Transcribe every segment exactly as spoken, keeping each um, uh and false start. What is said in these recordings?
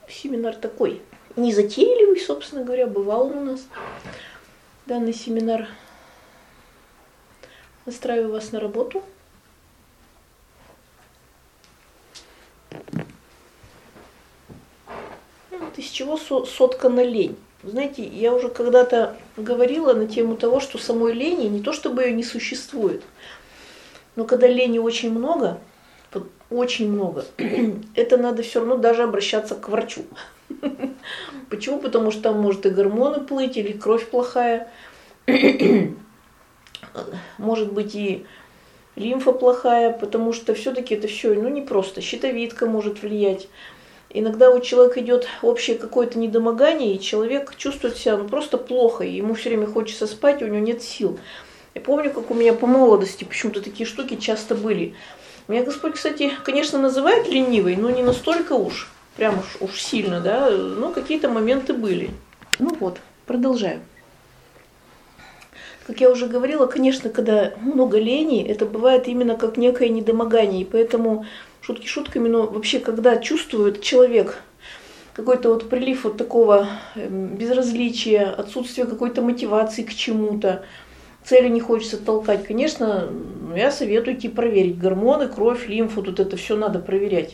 Семинар такой незатейливый, собственно говоря, бывал у нас. Данный семинар. Настраиваю вас на работу. Вот из чего соткана лень. Знаете, я уже когда-то говорила на тему того, что самой лени не то чтобы ее не существует, но когда лени очень много, очень много, это надо все равно даже обращаться к врачу. Почему? Потому что там может и гормоны плыть, или кровь плохая, может быть и лимфа плохая, потому что все-таки это все, ну не просто, щитовидка может влиять. Иногда у человека идет общее какое-то недомогание, и человек чувствует себя ну, просто плохо, и ему все время хочется спать, и у него нет сил. Я помню, как у меня по молодости почему-то такие штуки часто были. Меня Господь, кстати, конечно, называет ленивой, но не настолько уж, прям уж, уж сильно, да, но какие-то моменты были. Ну вот, продолжаю. Как я уже говорила, конечно, когда много лени, это бывает именно как некое недомогание, и поэтому шутки шутками, но вообще, когда чувствует человек какой-то вот прилив вот такого безразличия, отсутствие какой-то мотивации к чему-то, цели не хочется толкать, конечно, я советую идти проверить гормоны, кровь, лимфу, тут это все надо проверять.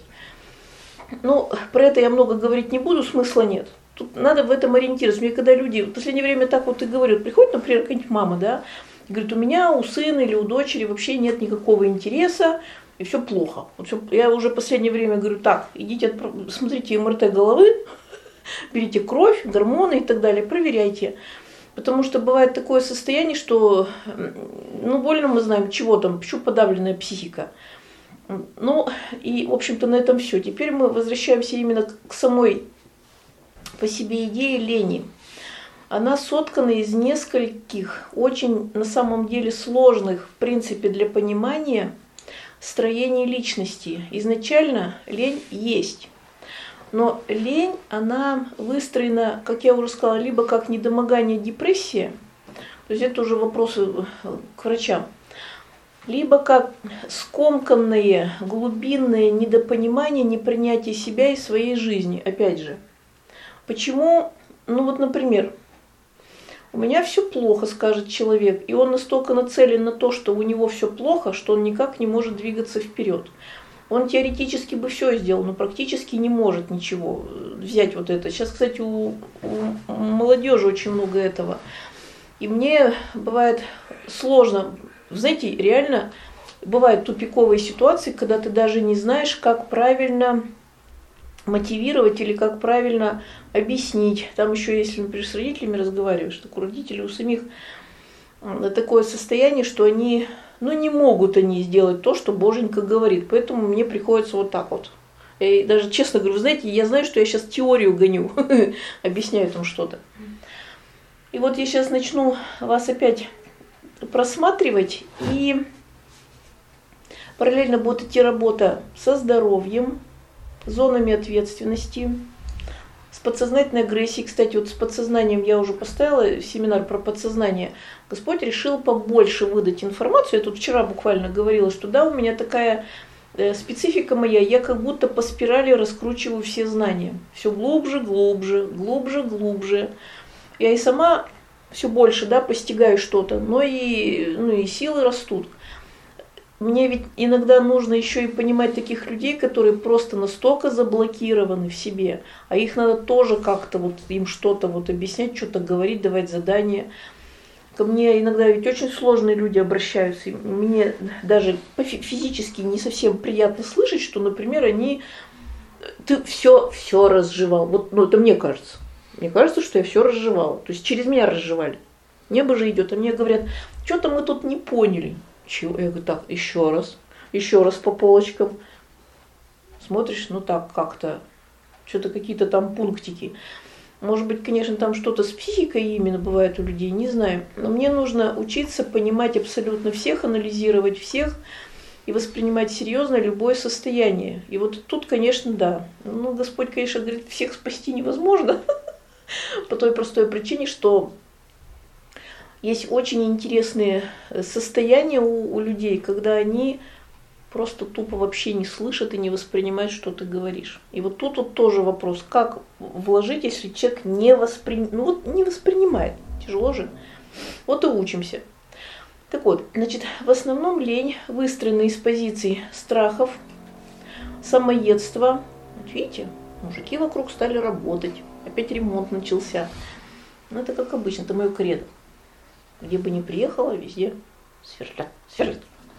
Ну, про это я много говорить не буду, смысла нет. Тут надо в этом ориентироваться. Мне когда люди в последнее время так вот и говорят, приходит, например, какая-нибудь мама, да, и говорит, у меня у сына или у дочери вообще нет никакого интереса, и все плохо. Вот всё, я уже в последнее время говорю, так, идите, смотрите эм эр тэ головы, берите кровь, гормоны и так далее, проверяйте. Потому что бывает такое состояние, что, ну, больно мы знаем, чего там, почему подавленная психика. Ну, и, в общем-то, на этом все. Теперь мы возвращаемся именно к самой по себе идее лени. Она соткана из нескольких, очень, на самом деле, сложных, в принципе, для понимания строений личности. Изначально лень есть. Но лень, она выстроена, как я уже сказала, либо как недомогание, депрессия, то есть это уже вопросы к врачам, либо как скомканное, глубинное недопонимание, непринятие себя и своей жизни. Опять же, почему, ну вот, например, у меня все плохо, скажет человек, и он настолько нацелен на то, что у него все плохо, что он никак не может двигаться вперед. Он теоретически бы все сделал, но практически не может ничего взять вот это. Сейчас, кстати, у, у молодежи очень много этого. И мне бывает сложно, знаете, реально бывают тупиковые ситуации, когда ты даже не знаешь, как правильно мотивировать или как правильно объяснить. Там еще, если, например, с родителями разговариваешь, так у родителей у самих такое состояние, что они, ну, не могут они сделать то, что Боженька говорит. Поэтому мне приходится вот так вот. Я даже честно говорю, вы знаете, я знаю, что я сейчас теорию гоню, объясняю там что-то. И вот я сейчас начну вас опять просматривать, и параллельно будет идти работа со здоровьем, зонами ответственности, с подсознательной агрессией. Кстати, вот с подсознанием я уже поставила семинар про подсознание. Господь решил побольше выдать информацию. Я тут вчера буквально говорила, что да, у меня такая специфика моя, я как будто по спирали раскручиваю все знания. Все глубже, глубже, глубже, глубже. Я и сама все больше, да, постигаю что-то, но и, ну, и силы растут. Мне ведь иногда нужно еще и понимать таких людей, которые просто настолько заблокированы в себе, а их надо тоже как-то вот им что-то вот объяснять, что-то говорить, давать задания. Ко мне иногда ведь очень сложные люди обращаются, и мне даже физически не совсем приятно слышать, что, например, они, ты все, все разжевал. Вот, ну, это мне кажется. Мне кажется, что я все разжевала. То есть через меня разжевали. Небо же идет, а мне говорят, что-то мы тут не поняли. Чего? Я говорю, так, еще раз, еще раз по полочкам. Смотришь, ну так, как-то, что-то какие-то там пунктики. Может быть, конечно, там что-то с психикой именно бывает у людей, не знаю. Но мне нужно учиться понимать абсолютно всех, анализировать всех и воспринимать серьезно любое состояние. И вот тут, конечно, да. Ну, Господь, конечно, говорит, всех спасти невозможно. По той простой причине, что есть очень интересные состояния у, у людей, когда они просто тупо вообще не слышит и не воспринимает, что ты говоришь. И вот тут вот тоже вопрос, как вложить, если человек не, воспри... ну, вот не воспринимает. Тяжело же. Вот и учимся. Так вот, значит, в основном лень выстроена из позиций страхов, самоедства. Вот видите, мужики вокруг стали работать, опять ремонт начался. Ну это как обычно, это мое кредо. Где бы ни приехала, везде сверлят, сверлят.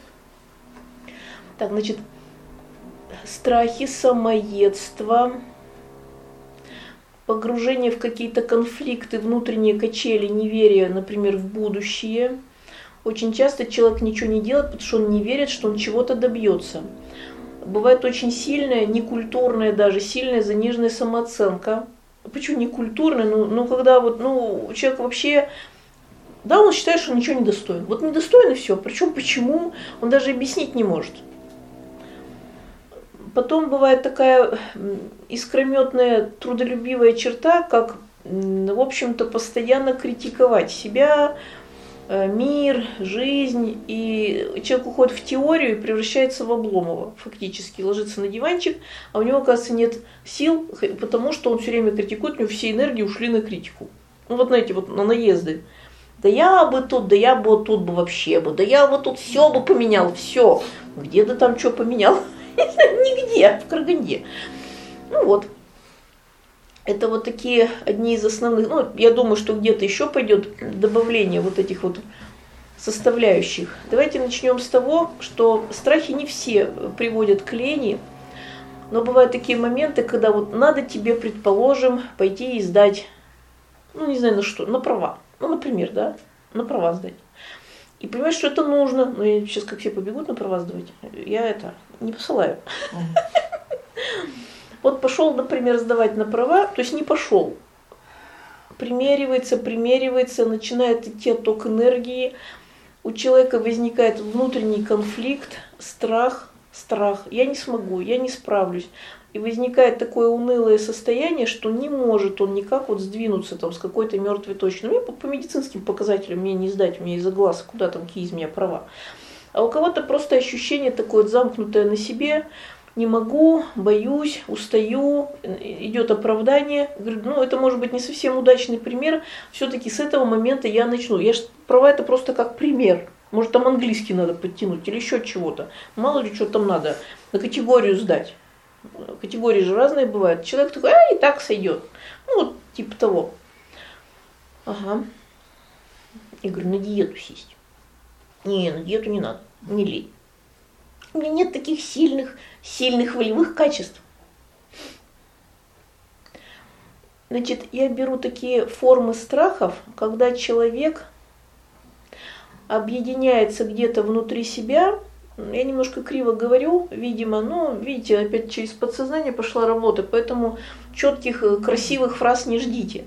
Так, значит, страхи, самоедство, погружение в какие-то конфликты, внутренние качели, неверие, например, в будущее. Очень часто человек ничего не делает, потому что он не верит, что он чего-то добьется. Бывает очень сильная, некультурная даже, сильная заниженная самооценка. Почему некультурная? Ну, ну когда вот, ну, человек вообще, да, он считает, что он ничего не достоин. Вот недостоин и все. Причем почему, он даже объяснить не может. Потом бывает такая искрометная, трудолюбивая черта, как, в общем-то, постоянно критиковать себя, мир, жизнь, и человек уходит в теорию и превращается в Обломова, фактически, ложится на диванчик, а у него, оказывается, нет сил, потому что он все время критикует, у него все энергии ушли на критику. Ну вот на эти вот, на наезды. Да я бы тут, да я бы тут бы вообще бы, да я бы тут все бы поменял, все. Где ты там что поменял? Нигде, в Караганде. Ну вот. Это вот такие одни из основных, ну, я думаю, что где-то еще пойдет добавление вот этих вот составляющих. Давайте начнем с того, что страхи не все приводят к лени, но бывают такие моменты, когда вот надо тебе, предположим, пойти и сдать, ну, не знаю на что, на права. Ну, например, да, на права сдать. И понимаешь, что это нужно. Ну, я сейчас как все побегут на права сдавать, я это не посылаю. Вот пошел, например, сдавать на права, то есть не пошел. Примеривается, примеривается, начинает идти отток энергии. У человека возникает внутренний конфликт, страх, страх. Я не смогу, я не справлюсь. И возникает такое унылое состояние, что не может он никак вот сдвинуться там с какой-то мертвой точки. Ну, мне по, по медицинским показателям мне не сдать, у меня из-за глаз, куда там какие из меня права. А у кого-то просто ощущение такое вот замкнутое на себе, не могу, боюсь, устаю, идет оправдание. Говорю, ну это может быть не совсем удачный пример, все-таки с этого момента я начну. Я ж, права это просто как пример. Может там английский надо подтянуть или еще чего-то. Мало ли что там надо, на категорию сдать. Категории же разные бывают. Человек такой, а и так сойдет. Ну вот типа того. Ага. Я говорю, на диету сесть. Не, на диету не надо, не лень. У меня нет таких сильных, сильных волевых качеств. Значит, я беру такие формы страхов, когда человек объединяется где-то внутри себя. Я немножко криво говорю, видимо, но, видите, опять через подсознание пошла работа, поэтому четких, красивых фраз не ждите.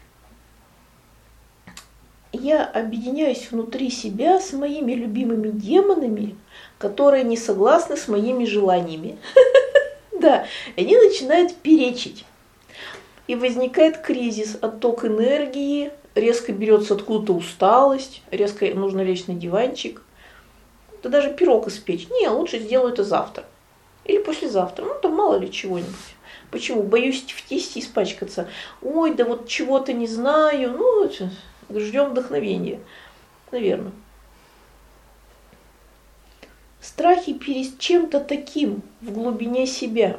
Я объединяюсь внутри себя с моими любимыми демонами, которые не согласны с моими желаниями. Да, они начинают перечить. И возникает кризис, отток энергии, резко берется откуда-то усталость, резко нужно лечь на диванчик. Да даже пирог испечь. Не, лучше сделаю это завтра. Или послезавтра. Ну, там мало ли чего-нибудь. Почему? Боюсь в тесте испачкаться. Ой, да вот чего-то не знаю. Ну, ждем вдохновения. Наверное. Страхи перед чем-то таким в глубине себя.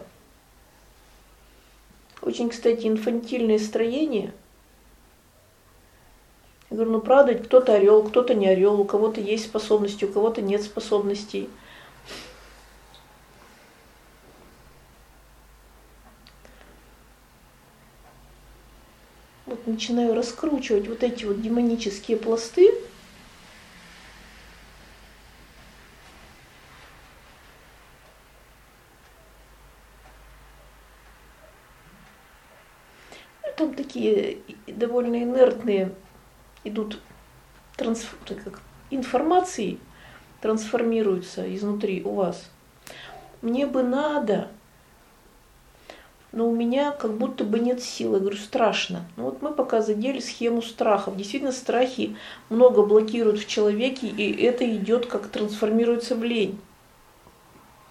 Очень, кстати, инфантильное строение. Я говорю, ну правда, ведь кто-то орел, кто-то не орел, у кого-то есть способности, у кого-то нет способностей. Вот начинаю раскручивать вот эти вот демонические пласты. Там такие довольно инертные идут трансф... как информации, трансформируются изнутри у вас. Мне бы надо, но у меня как будто бы нет сил. Я говорю, страшно. Ну вот мы пока задели схему страхов. Действительно, страхи много блокируют в человеке, и это идет, как трансформируется в лень.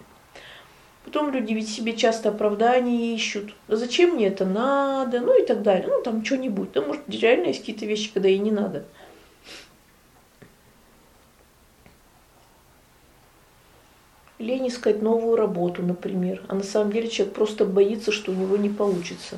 потом люди ведь себе часто оправдания ищут. А зачем мне это надо? Ну и так далее. Ну там что-нибудь. Да, может, реально есть какие-то вещи, когда и не надо. Лень искать новую работу, например. А на самом деле человек просто боится, что у него не получится.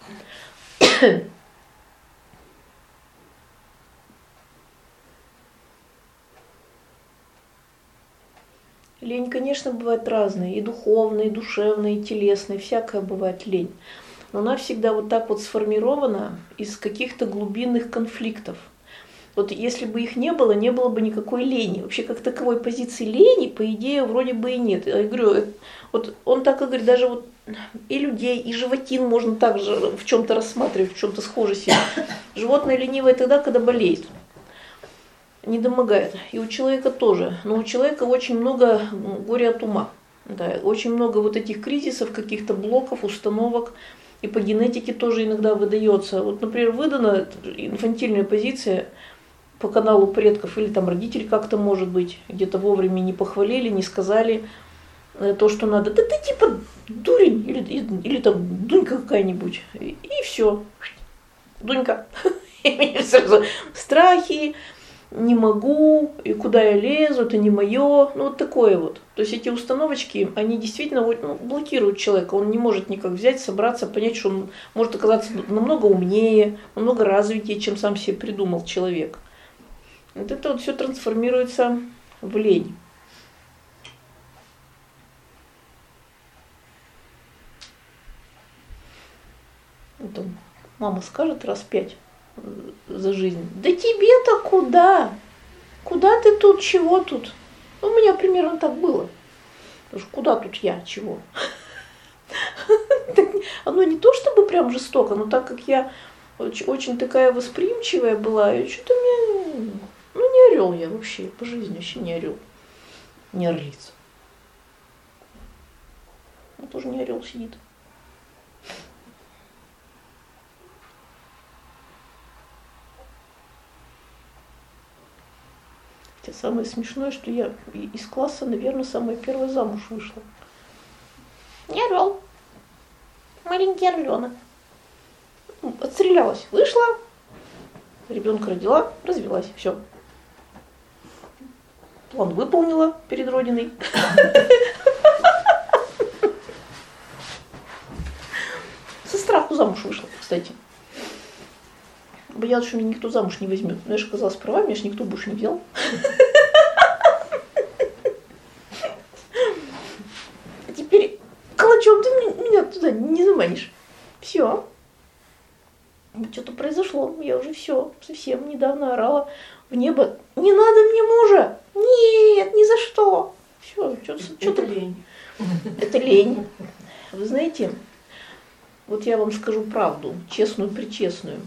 Лень, конечно, бывает разная. И духовная, и душевная, и телесная. Всякая бывает лень. Но она всегда вот так вот сформирована из каких-то глубинных конфликтов. Вот если бы их не было, не было бы никакой лени. Вообще как таковой позиции лени, по идее, вроде бы и нет. Я говорю, вот он так и говорит, даже вот и людей, и животин можно также в чем-то рассматривать, в чем-то схоже себе. Животное ленивое тогда, когда болеет, не домогает. И у человека тоже. Но у человека очень много горя от ума. Да, очень много вот этих кризисов, каких-то блоков, установок. И по генетике тоже иногда выдается. Вот, например, выдана инфантильная позиция по каналу предков, или там родители как-то, может быть, где-то вовремя не похвалили, не сказали то, что надо. Да ты типа дурень, или, или, или там Дунька какая-нибудь. И, и все. Дунька. Страхи, не могу, и куда я лезу, это не мое. Ну вот такое вот. То есть эти установочки, они действительно ну, блокируют человека. Он не может никак взять, собраться, понять, что он может оказаться намного умнее, намного развитее, чем сам себе придумал человек. Вот это вот все трансформируется в лень. Вот он, мама скажет раз пять за жизнь. Да тебе-то куда? Куда ты тут, чего тут? У меня примерно так было. Потому что куда тут я, чего? Оно не то чтобы прям жестоко, но так как я очень, очень такая восприимчивая была, и что-то мне... Ну не орел я вообще, по жизни вообще не орел. Не орлица. Он тоже не орел сидит. Хотя самое смешное, что я из класса, наверное, самая первая замуж вышла. Не орел. Маленький орленок. Отстрелялась, вышла, ребенка родила, развелась, все. План выполнила перед Родиной. Со страху замуж вышла, кстати. Боялась, что меня никто замуж не возьмет. Но я же оказалась права, меня же никто больше не взял. А теперь калачом ты меня туда не заманишь. Все. Что-то произошло. Я уже все, совсем недавно орала в небо. Не надо мне мужа! Нет, ни за что! Все, что-то. Это лень. Это лень. Вы знаете, вот я вам скажу правду, честную, причестную.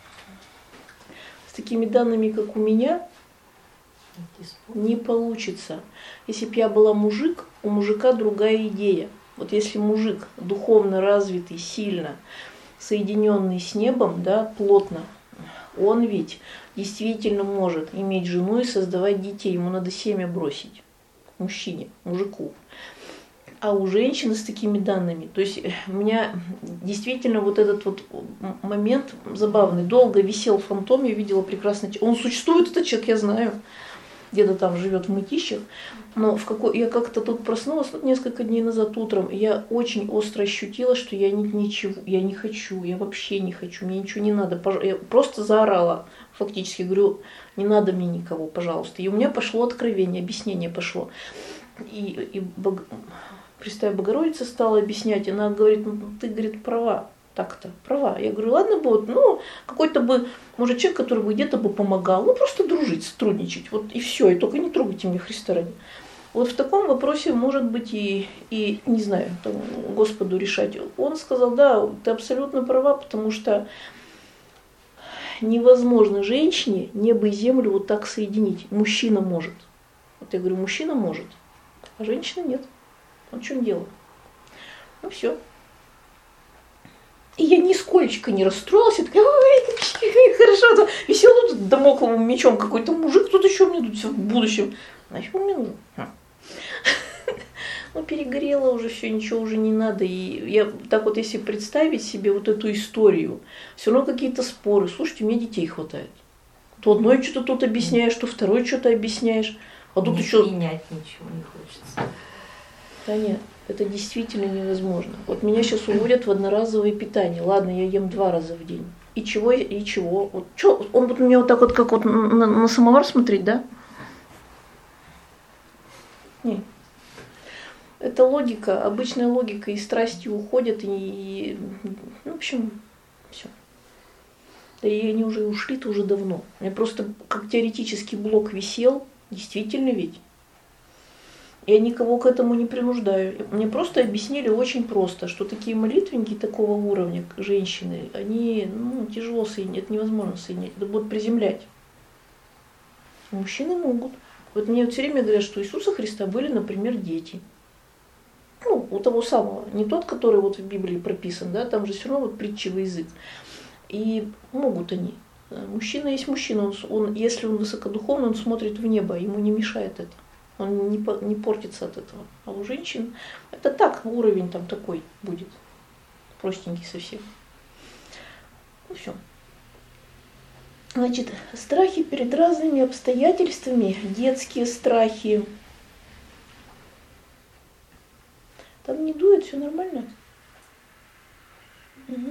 С такими данными, как у меня, не получится. Если бы я была мужик, у мужика другая идея. Вот если мужик духовно развитый, сильно соединенный с небом, да, плотно, он ведь действительно может иметь жену и создавать детей. Ему надо семя бросить. Мужчине, мужику. А у женщины с такими данными, то есть у меня действительно вот этот вот момент забавный, долго висел в фантоме, я видела прекрасно, он существует, этот человек, я знаю, где-то там живет в Мытищах, но в какой, я как-то тут проснулась вот несколько дней назад утром, и я очень остро ощутила, что я ни, ничего, я не хочу, я вообще не хочу, мне ничего не надо, я просто заорала, фактически говорю, не надо мне никого, пожалуйста, и у меня пошло откровение, объяснение пошло, и, и бог... Пресвятая Богородица стала объяснять, она говорит, ну ты, говорит, права, так-то, права. Я говорю, ладно бы, вот, ну, какой-то бы, может, человек, который бы где-то бы помогал, ну, просто дружить, сотрудничать, вот и все, и только не трогайте меня, Христа ради. Вот в таком вопросе, может быть, и, и не знаю, там, Господу решать. Он сказал, да, ты абсолютно права, потому что невозможно женщине небо и землю вот так соединить. Мужчина может. Вот я говорю, мужчина может, а женщина нет. Вот в чем дело. Ну все. И я нисколечко не расстроилась, я такая, ой, хорошо, то висел тут дамокловым мечом какой-то мужик, тут еще мне тут все в будущем. Нафиг он мне нужен? ну, перегорело уже все, ничего уже не надо. И я так вот, если представить себе вот эту историю, все равно какие-то споры. Слушайте, у меня детей хватает. То одной что-то тут объясняешь, то второй что-то объясняешь. А тут не еще... принять ничего не хочется. Да нет, это действительно невозможно. Вот меня сейчас уводят в одноразовое питание. Ладно, я ем два раза в день. И чего, и чего? Вот, что? Он вот у меня вот так вот, как вот на, на самовар смотреть, да? Нет. Это логика, обычная логика, и страсти уходят, и, ну, в общем, все. Да и они уже ушли-то уже давно. У меня просто как теоретический блок висел, действительно ведь. Я никого к этому не принуждаю. Мне просто объяснили очень просто, что такие молитвенники такого уровня, женщины, они, ну, тяжело соединять, это невозможно соединять, это будут приземлять. Мужчины могут. Вот мне вот все время говорят, что у Иисуса Христа были, например, дети. Ну, у того самого, не тот, который вот в Библии прописан, да, там же все равно вот притчевый язык. И могут они. Мужчина есть мужчина, он, он, если он высокодуховный, он смотрит в небо, ему не мешает это. Он не, не портится от этого. А у женщин это так, уровень там такой будет. Простенький совсем. Ну все. Значит, страхи перед разными обстоятельствами, детские страхи. Там не дует, все нормально. Угу.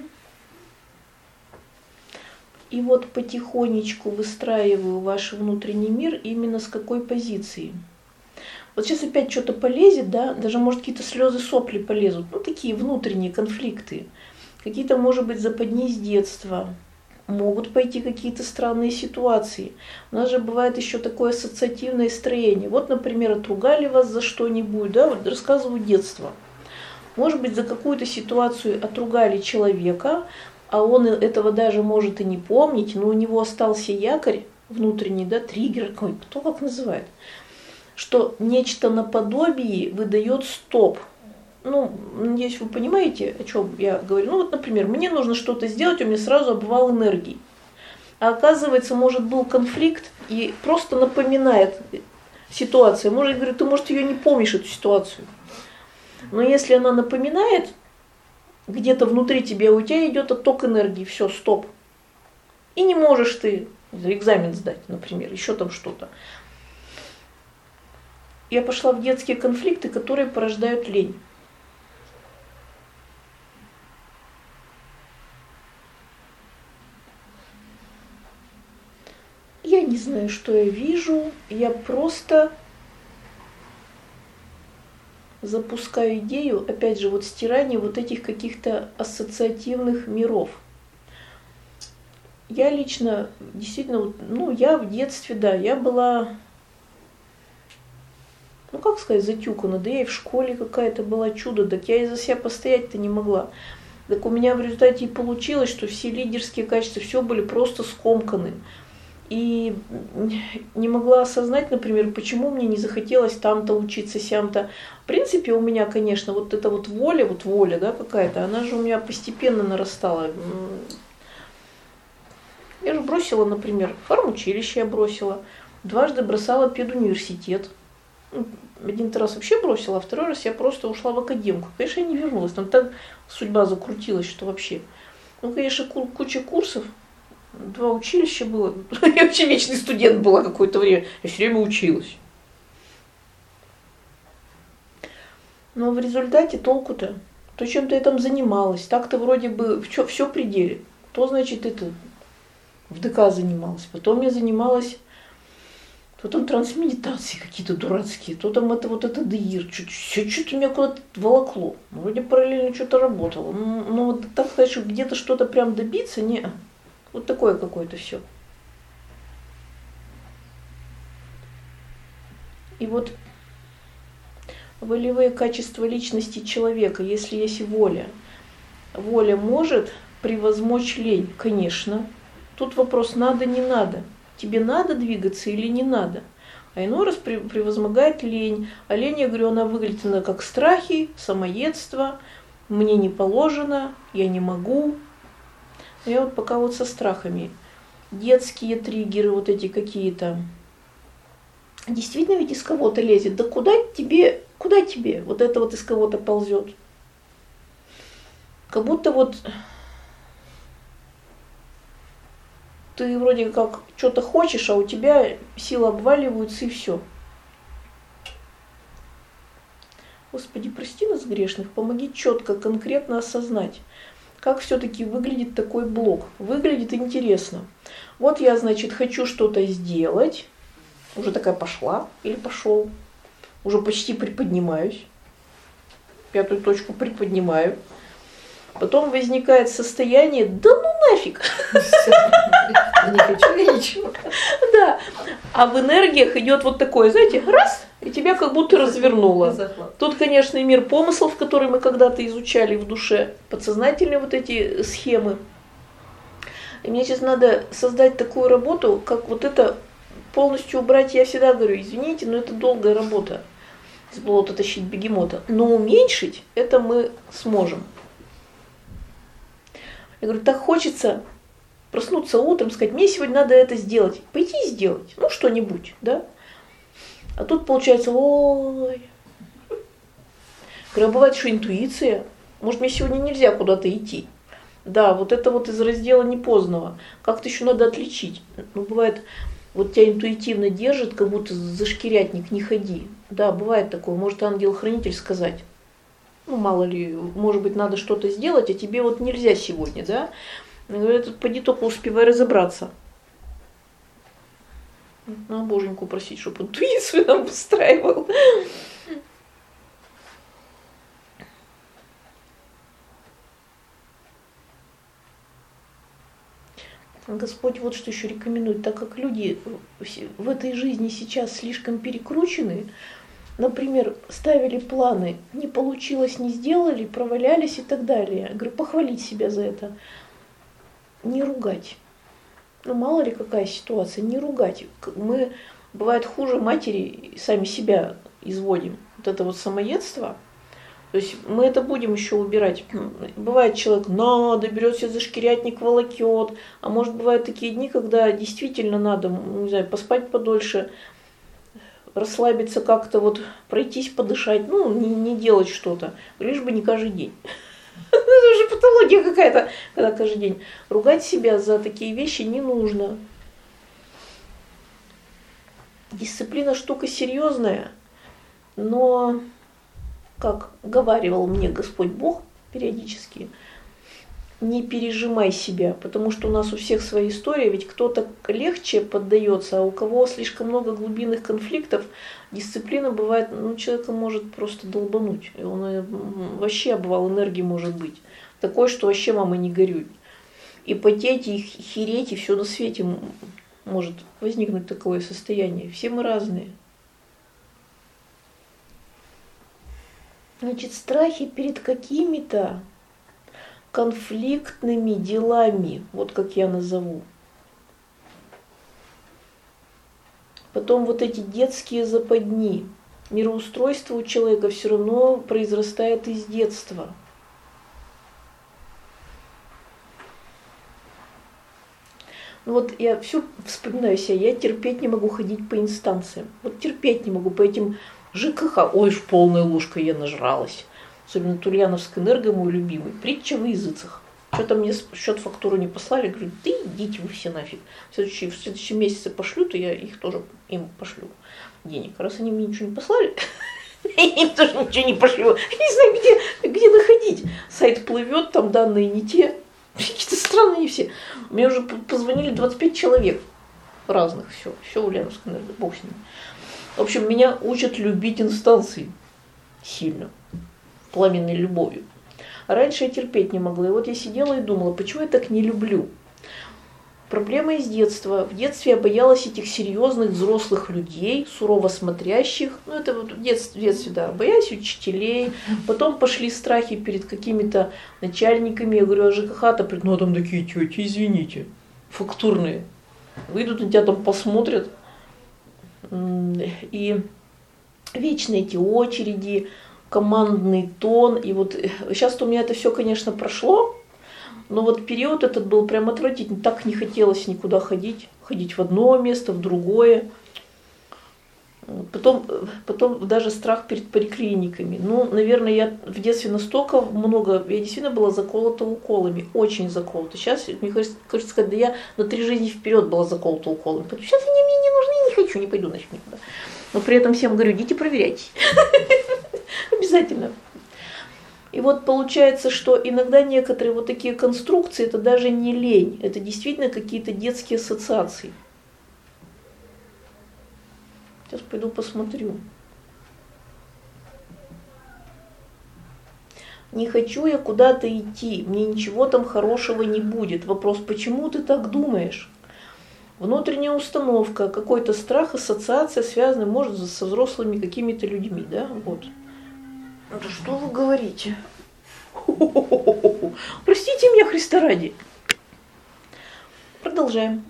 И вот потихонечку выстраиваю ваш внутренний мир именно с какой позиции. Вот сейчас опять что-то полезет, да, даже может какие-то слезы, сопли полезут, ну такие внутренние конфликты, какие-то, может быть, западни с детства, могут пойти какие-то странные ситуации. У нас же бывает еще такое ассоциативное строение. Вот, например, отругали вас за что-нибудь, да, вот рассказываю детство. Может быть, за какую-то ситуацию отругали человека, а он этого даже может и не помнить, но у него остался якорь внутренний, да, триггер какой, кто как называет, что нечто наподобие выдает стоп. Ну, надеюсь, вы понимаете, о чем я говорю. Ну, вот, например, мне нужно что-то сделать, у меня сразу обвал энергии. А оказывается, может, был конфликт и просто напоминает ситуация. Может, я говорю, ты, может, ее не помнишь, эту ситуацию. Но если она напоминает, где-то внутри тебя, у тебя идет отток энергии, все, стоп. И не можешь ты экзамен сдать, например, еще там что-то. Я пошла в детские конфликты, которые порождают лень. Я не знаю, что я вижу, я просто запускаю идею, опять же, вот стирания вот этих каких-то ассоциативных миров. Я лично, действительно, ну, я в детстве, да, я была, ну, как сказать, затюкана, да я и в школе какая-то была чудо, так я и за себя постоять-то не могла. Так у меня в результате и получилось, что все лидерские качества, все были просто скомканы. И не могла осознать, например, почему мне не захотелось там-то учиться, сям-то. В принципе, у меня, конечно, вот эта вот воля, вот воля, да, какая-то, она же у меня постепенно нарастала. Я же бросила, например, фармучилище я бросила, дважды бросала педуниверситет. Один раз вообще бросила, а второй раз я просто ушла в академку. Конечно, я не вернулась, там так судьба закрутилась, что вообще. Ну, конечно, куча курсов. Два училища было. Я вообще вечный студент была какое-то время. Я все время училась. Но в результате толку-то, то, чем-то я там занималась, так-то вроде бы все, все в пределе. То, значит, это в ДК занималась. Потом я занималась, то там трансмедитации какие-то дурацкие, то там это вот это ДИР. Все что-то меня куда-то волокло. Вроде параллельно что-то работало. Но вот так сказать, что где-то что-то прям добиться, не. Вот такое какое-то все. И вот волевые качества личности человека, если есть воля, воля может превозмочь лень, конечно. Тут вопрос надо, не надо. Тебе надо двигаться или не надо? А иной раз превозмогает лень. А лень, я говорю, она выглядит она как страхи, самоедство, мне не положено, я не могу. Я вот пока вот со страхами. Детские триггеры вот эти какие-то. Действительно ведь из кого-то лезет. Да куда тебе, куда тебе? Вот это вот из кого-то ползет. Как будто вот ты вроде как что-то хочешь, а у тебя силы обваливаются и все. Господи, прости нас грешных, помоги четко, конкретно осознать, как все-таки выглядит такой блок. Выглядит интересно. Вот я, значит, хочу что-то сделать. Уже такая пошла или пошел. Уже почти приподнимаюсь. Пятую точку приподнимаю. Потом возникает состояние, да ну нафиг. Не хочу я ничего. Да. А в энергиях идет вот такое, знаете, раз, и тебя как будто развернуло. Тут, конечно, и мир помыслов, который мы когда-то изучали в душе, подсознательные вот эти схемы. И мне сейчас надо создать такую работу, как вот это полностью убрать. Я всегда говорю, извините, но это долгая работа. С болота тащить бегемота. Но уменьшить это мы сможем. Я говорю, так хочется проснуться утром, сказать, мне сегодня надо это сделать. Пойти и сделать. Ну, что-нибудь, да? А тут получается, ой. Говорю, а бывает, что интуиция. Может, мне сегодня нельзя куда-то идти. Да, вот это вот из раздела непознанного. Как-то еще надо отличить. Ну, бывает, вот тебя интуитивно держит, как будто за шкирятник не ходи. Да, бывает такое. Может, ангел-хранитель сказать. Ну, мало ли, может быть, надо что-то сделать, а тебе вот нельзя сегодня, да? Говорят, поди только успевай разобраться. Надо Боженьку просить, чтобы интуицию нам устраивал. Господь вот что еще рекомендует, так как люди в этой жизни сейчас слишком перекручены, например, ставили планы, не получилось, не сделали, провалялись и так далее. Я говорю, похвалить себя за это. Не ругать. Ну, мало ли какая ситуация, не ругать. Мы, бывает, хуже матери, сами себя изводим. Вот это вот самоедство. То есть мы это будем еще убирать. Бывает, человек надо, берет себе за шкирятник, волокет. А может, бывают такие дни, когда действительно надо, не знаю, поспать подольше, расслабиться как-то, вот пройтись, подышать, ну, не, не делать что-то, лишь бы не каждый день. Это уже патология какая-то, когда каждый день. Ругать себя за такие вещи не нужно. Дисциплина штука серьезная, но, как говаривал мне Господь Бог периодически, не пережимай себя, потому что у нас у всех свои истории, ведь кто-то легче поддается, а у кого слишком много глубинных конфликтов, дисциплина бывает, ну, человека может просто долбануть, и он вообще обвал энергии может быть, такой, что вообще мама не горюй. И потеть, и хереть, и все на свете может возникнуть такое состояние. Все мы разные. Значит, страхи перед какими-то конфликтными делами, вот как я назову. Потом вот эти детские западни. Мироустройство у человека все равно произрастает из детства. Ну вот я все вспоминаю себя, я терпеть не могу ходить по инстанциям. Вот терпеть не могу по этим ЖКХ. Ой, в полной ложкой я нажралась. Особенно Тульяновская энерго, мой любимый. Притча в языцах. Что-то мне счет фактуру не послали. Говорю, да идите вы все нафиг. В следующие, в следующем месяце пошлю, то я их тоже им пошлю денег. Раз они мне ничего не послали, я им тоже ничего не пошлю. Я не знаю, где, где находить. Сайт плывет, там данные не те. Какие-то странные все. Мне уже позвонили двадцать пять человек разных. Все, все Ульяновская энерго, бог с ними. В общем, меня учат любить инстанции сильно. Пламенной любовью. А раньше я терпеть не могла. И вот я сидела и думала, почему я так не люблю? Проблема из детства. В детстве я боялась этих серьезных взрослых людей, сурово смотрящих. Ну, это вот в детстве, в детстве, да, боялась учителей. Потом пошли страхи перед какими-то начальниками. Я говорю, а ЖКХ-то, ну, там такие тети, извините, фактурные. Выйдут на тебя там посмотрят. И вечно эти очереди, командный тон. И вот сейчас у меня это все, конечно, прошло, но вот период этот был прям отвратительный. Так не хотелось никуда ходить, ходить в одно место, в другое. Потом, потом даже страх перед поликлиниками. Ну, наверное, я в детстве настолько много, я действительно была заколота уколами, очень заколота. Сейчас, мне кажется, сказать, да я на три жизни вперед была заколота уколами. Потому что сейчас они мне не нужны, не хочу, не пойду, значит, никуда. Но при этом всем говорю, идите проверяйте. Обязательно. И вот получается, что иногда некоторые вот такие конструкции, это даже не лень, это действительно какие-то детские ассоциации. Сейчас пойду посмотрю. Не хочу я куда-то идти, мне ничего там хорошего не будет. Вопрос, почему ты так думаешь? Внутренняя установка, какой-то страх, ассоциация, связанная, может, со взрослыми какими-то людьми, да, вот. Да что вы говорите? Простите меня, Христа ради. Продолжаем.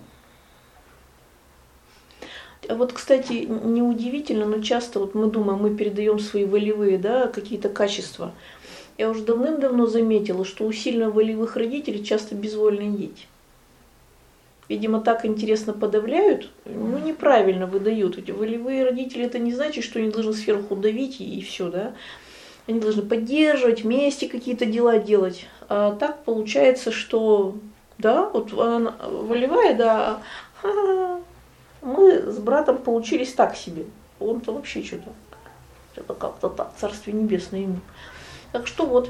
А вот, кстати, неудивительно, но часто вот мы думаем, мы передаем свои волевые, да, какие-то качества. Я уже давным-давно заметила, что у сильно волевых родителей часто безвольные дети. Видимо, так интересно подавляют, ну, неправильно выдают. Эти волевые родители, это не значит, что они должны сверху давить и, и все, да. Они должны поддерживать, вместе какие-то дела делать. А так получается, что, да, вот она волевая, да, мы с братом получились так себе. Он-то вообще что-то, что-то как-то так, Царствие Небесное ему. Так что вот,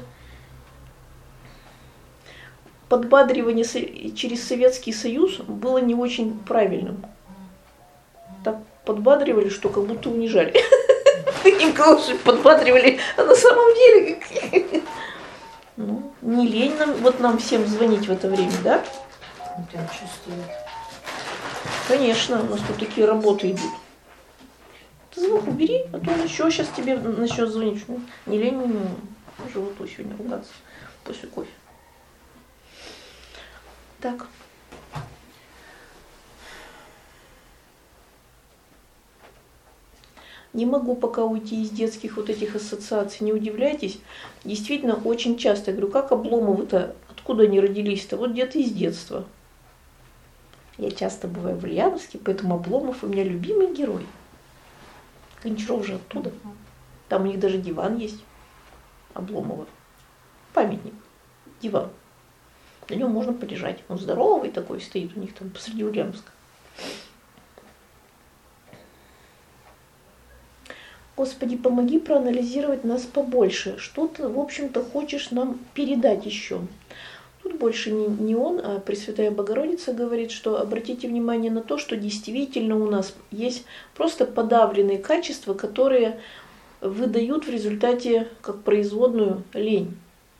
подбадривание через Советский Союз было не очень правильным. Так подбадривали, что как будто унижали. Таким калашем подбадривали, а на самом деле, ну, не лень нам, вот нам всем звонить в это время, да? Прям чувствую. Конечно, у нас тут такие работы идут. Ты звук убери, а то он еще сейчас тебе начнет звонить. Не лень ему животу сегодня ругаться после кофе. Так. Не могу пока уйти из детских вот этих ассоциаций, не удивляйтесь. Действительно, очень часто, я говорю, как Обломовы-то, откуда они родились-то? Вот где-то из детства. Я часто бываю в Ульяновске, поэтому Обломов у меня любимый герой. Гончаров же оттуда. Там у них даже диван есть. Обломова. Памятник. Диван. На нем можно полежать. Он здоровый такой стоит у них там посреди Ульяновска. Господи, помоги проанализировать нас побольше. Что ты, в общем-то, хочешь нам передать еще? Тут больше не, не он, а Пресвятая Богородица говорит, что обратите внимание на то, что действительно у нас есть просто подавленные качества, которые выдают в результате как производную лень.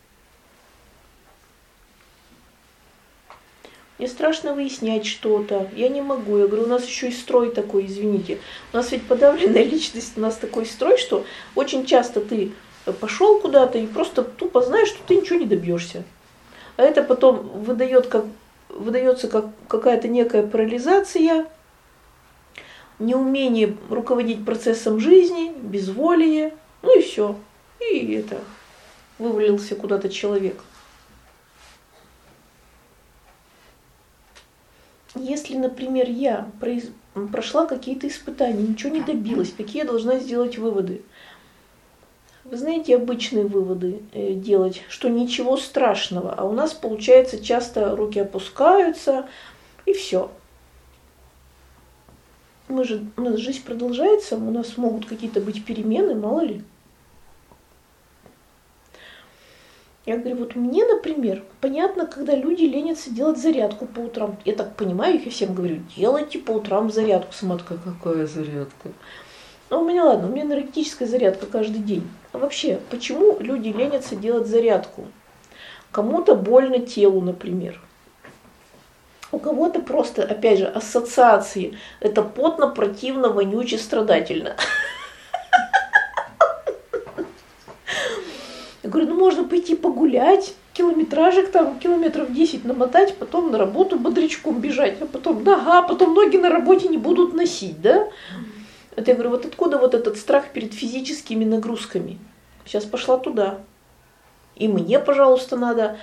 Мне страшно выяснять что-то, я не могу. Я говорю, у нас еще и строй такой, извините. У нас ведь подавленная личность, у нас такой строй, что очень часто ты пошел куда-то и просто тупо знаешь, что ты ничего не добьешься. А это потом выдает как, выдается как какая-то некая парализация, неумение руководить процессом жизни, безволие, ну и все. И это, вывалился куда-то человек. Если, например, я произ... прошла какие-то испытания, ничего не добилась, какие я должна сделать выводы? Вы знаете, обычные выводы э, делать, что ничего страшного, а у нас, получается, часто руки опускаются, и все. Мы же, у нас жизнь продолжается, у нас могут какие-то быть перемены, мало ли. Я говорю, вот мне, например, понятно, когда люди ленятся делать зарядку по утрам. Я так понимаю, их я всем говорю, делайте по утрам зарядку. Сама такая, какая зарядка? Ну, у меня, ладно, у меня энергетическая зарядка каждый день. А вообще, почему люди ленятся делать зарядку? Кому-то больно телу, например. У кого-то просто, опять же, ассоциации. Это потно, противно, вонюче, страдательно. Я говорю, ну можно пойти погулять, километражик там, километров десять намотать, потом на работу бодрячком бежать, а потом, да, ага, потом ноги на работе не будут носить, да? Это я говорю, вот откуда вот этот страх перед физическими нагрузками? Сейчас пошла туда. И мне, пожалуйста, надо.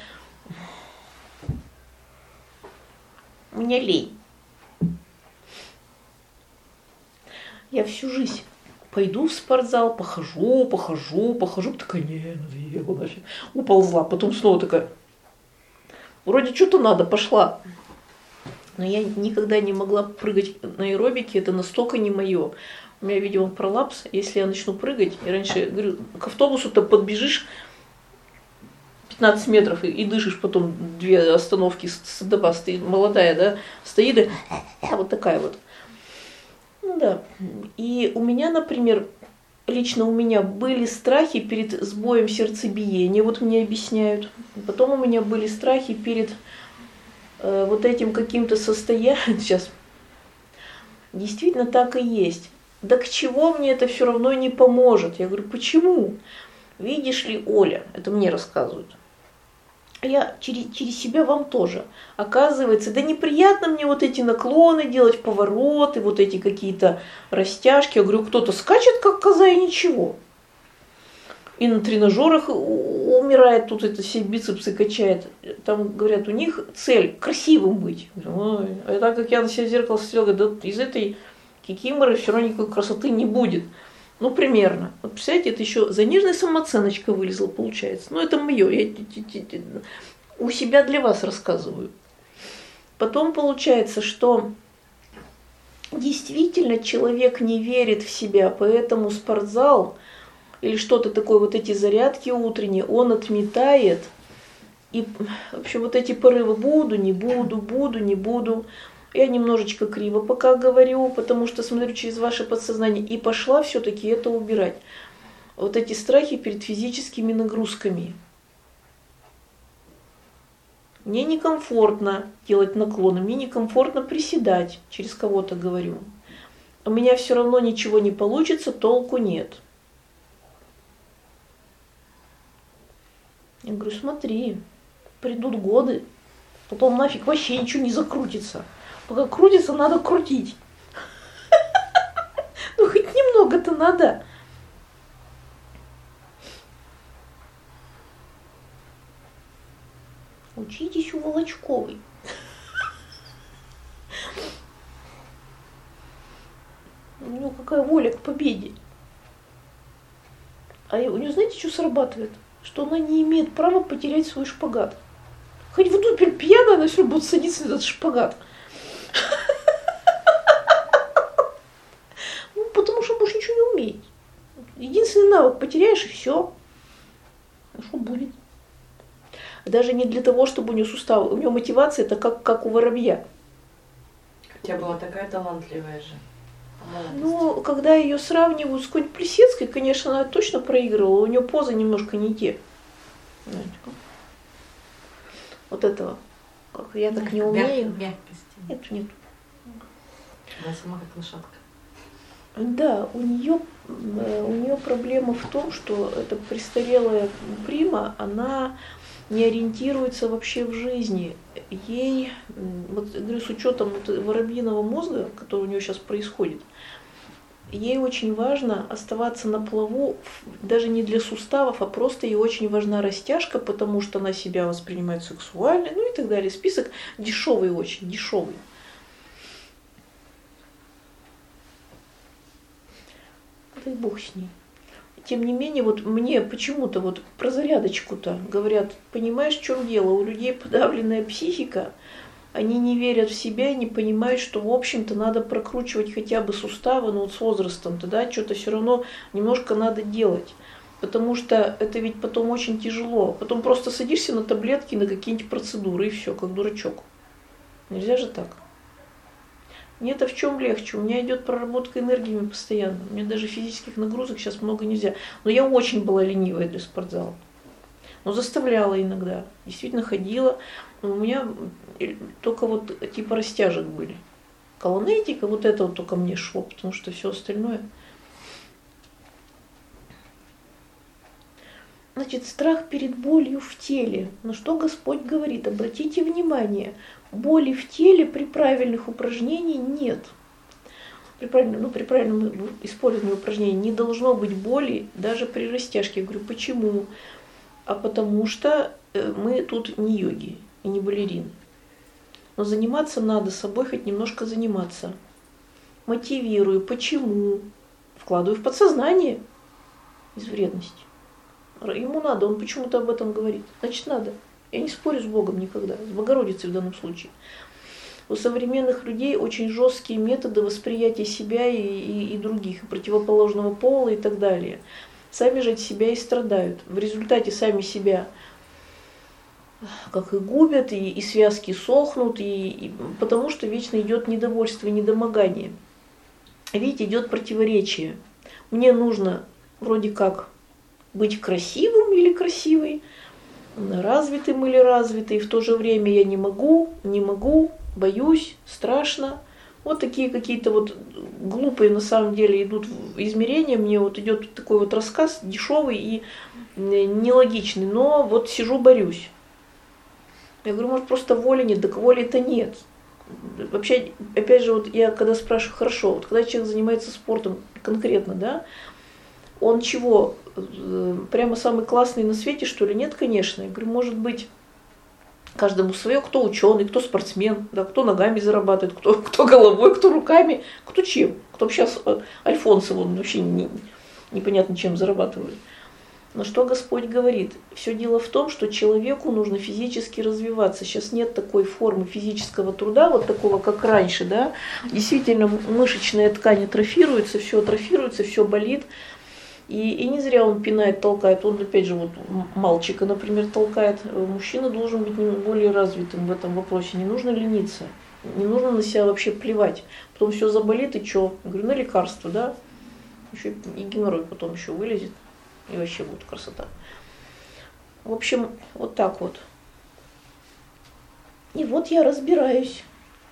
Мне лень. Я всю жизнь Пойду в спортзал, похожу, похожу, похожу, такая, не, надоело нафиг. Уползла, потом снова такая, вроде что-то надо, пошла. Но я никогда не могла прыгать на аэробике, это настолько не мое. У меня, видимо, пролапс, если я начну прыгать, и раньше, говорю, к автобусу-то подбежишь пятнадцать метров и, и дышишь, потом две остановки, садоба стоит, молодая, да, стоит, и вот такая вот. Ну да. И у меня, например, лично у меня были страхи перед сбоем сердцебиения, вот мне объясняют. Потом у меня были страхи перед э, вот этим каким-то состоянием. Сейчас. Действительно так и есть. Да к чего мне это все равно не поможет? Я говорю, почему? Видишь ли, Оля, это мне рассказывают. Я через, через себя вам тоже. Оказывается, да неприятно мне вот эти наклоны делать, повороты, вот эти какие-то растяжки. Я говорю, кто-то скачет, как коза, и ничего. И на тренажерах умирает, тут это все бицепсы качает. Там, говорят, у них цель красивым быть. Ой, а так как я на себя в зеркало смотрела, да из этой кикиморы все равно никакой красоты не будет. Ну, примерно. Вот, представляете, это еще заниженная самооценочка вылезла, получается. Ну, это мое. Я у себя для вас рассказываю. Потом получается, что действительно человек не верит в себя, поэтому спортзал или что-то такое, вот эти зарядки утренние, он отметает. И вообще вот эти порывы буду, не буду, буду, не буду. Я немножечко криво пока говорю, потому что смотрю через ваше подсознание. И пошла все-таки это убирать. Вот эти страхи перед физическими нагрузками. Мне некомфортно делать наклоны, мне некомфортно приседать, через кого-то говорю. У меня все равно ничего не получится, толку нет. Я говорю, смотри, придут годы, потом нафиг вообще ничего не закрутится. Пока крутится, надо крутить. Ну, хоть немного-то надо. Учитесь у Волочковой. У нее какая воля к победе. А у нее, знаете, что срабатывает? Что она не имеет права потерять свой шпагат. Хоть в дупель пьяная, она все равно будет садиться на этот шпагат. Ну, потому что больше ничего не умеет. Единственный навык потеряешь, и все. А что будет? Даже не для того, чтобы у нее суставы. У нее мотивация это как, как у воробья. Хотя была такая талантливая же. Ну, когда ее сравнивают с какой-нибудь Плесецкой, конечно, она точно проигрывала. У нее поза немножко не те. Вот этого. Как я так не умею. Мягкости. Нет, нет. Она сама как лошадка. Да, у нее, у нее проблема в том, что эта престарелая прима, она не ориентируется вообще в жизни. Ей, вот говорю, с учетом вот воробьиного мозга, который у нее сейчас происходит, ей очень важно оставаться на плаву, даже не для суставов, а просто ей очень важна растяжка, потому что она себя воспринимает сексуально, ну и так далее. Список дешевый очень, дешевый. Дай бог с ней. Тем не менее, вот мне почему-то вот про зарядочку-то говорят, понимаешь, в чем дело? У людей подавленная психика, они не верят в себя и не понимают, что, в общем-то, надо прокручивать хотя бы суставы, но вот с возрастом-то, да, что-то все равно немножко надо делать. Потому что это ведь потом очень тяжело. Потом просто садишься на таблетки, на какие-нибудь процедуры, и все, как дурачок. Нельзя же так. Мне-то в чем легче? У меня идет проработка энергиями постоянно. У меня даже физических нагрузок сейчас много нельзя. Но я очень была ленивая для спортзала. Но заставляла иногда. Действительно ходила. Но у меня только вот типа растяжек были. Колонетика, вот это вот только мне шло, потому что все остальное. Значит, страх перед болью в теле. Но что Господь говорит? Обратите внимание. Боли в теле при правильных упражнениях нет. При правильном, ну, при правильном использовании упражнений не должно быть боли даже при растяжке. Я говорю, почему? А потому что мы тут не йоги и не балерины. Но заниматься надо собой, хоть немножко заниматься. Мотивирую. Почему? вкладываю в подсознание из вредности. Ему надо, он почему-то об этом говорит. Значит, надо. Я не спорю с Богом никогда, с Богородицей в данном случае. У современных людей очень жесткие методы восприятия себя и, и, и других, и противоположного пола и так далее. Сами же от себя и страдают. В результате сами себя как и губят, и, и связки сохнут, и, и, потому что вечно идет недовольство и недомогание. Видите, идет противоречие. Мне нужно вроде как быть красивым или красивой, развитым или развитой, и в то же время я не могу, не могу, боюсь, страшно. Вот такие какие-то вот глупые на самом деле идут измерения. Мне вот идет такой вот рассказ дешевый и нелогичный, но вот сижу, борюсь. Я говорю, может, просто воли нет, так воли-то нет. Вообще, опять же, вот я когда спрашиваю, хорошо, вот когда человек занимается спортом конкретно, да, он чего, прямо самый классный на свете, что ли? Нет, конечно. Я говорю, может быть, каждому свое, кто ученый, кто спортсмен, да, кто ногами зарабатывает, кто, кто головой, кто руками, кто чем. Кто сейчас Альфонсов, он вообще не, непонятно чем зарабатывает. Но что Господь говорит? Все дело в том, что человеку нужно физически развиваться. Сейчас нет такой формы физического труда, вот такого, как раньше, да. Действительно, мышечная ткань атрофируется, все атрофируется, все болит. И, и не зря он пинает, толкает. Он, опять же, вот мальчика, например, толкает. Мужчина должен быть более развитым в этом вопросе. Не нужно лениться, не нужно на себя вообще плевать. Потом все заболит, и что? Я говорю, на лекарство, да? Еще и геморрой потом еще вылезет. И вообще будет красота. В общем, вот так вот. И вот я разбираюсь.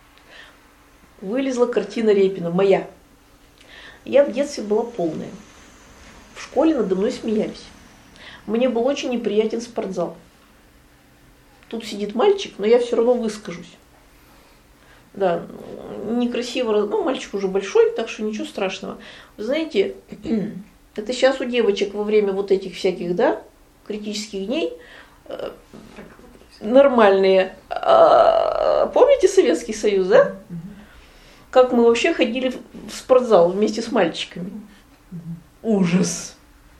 Вылезла картина Репина, моя. Я в детстве была полная. В школе надо мной смеялись. Мне был очень неприятен спортзал. Тут сидит мальчик, но я все равно выскажусь. Да, некрасиво, ну, мальчик уже большой, так что ничего страшного. Вы знаете, это сейчас у девочек во время вот этих всяких, да, критических дней э, нормальные. А, помните Советский Союз, да? Как мы вообще ходили в спортзал вместе с мальчиками. Ужас.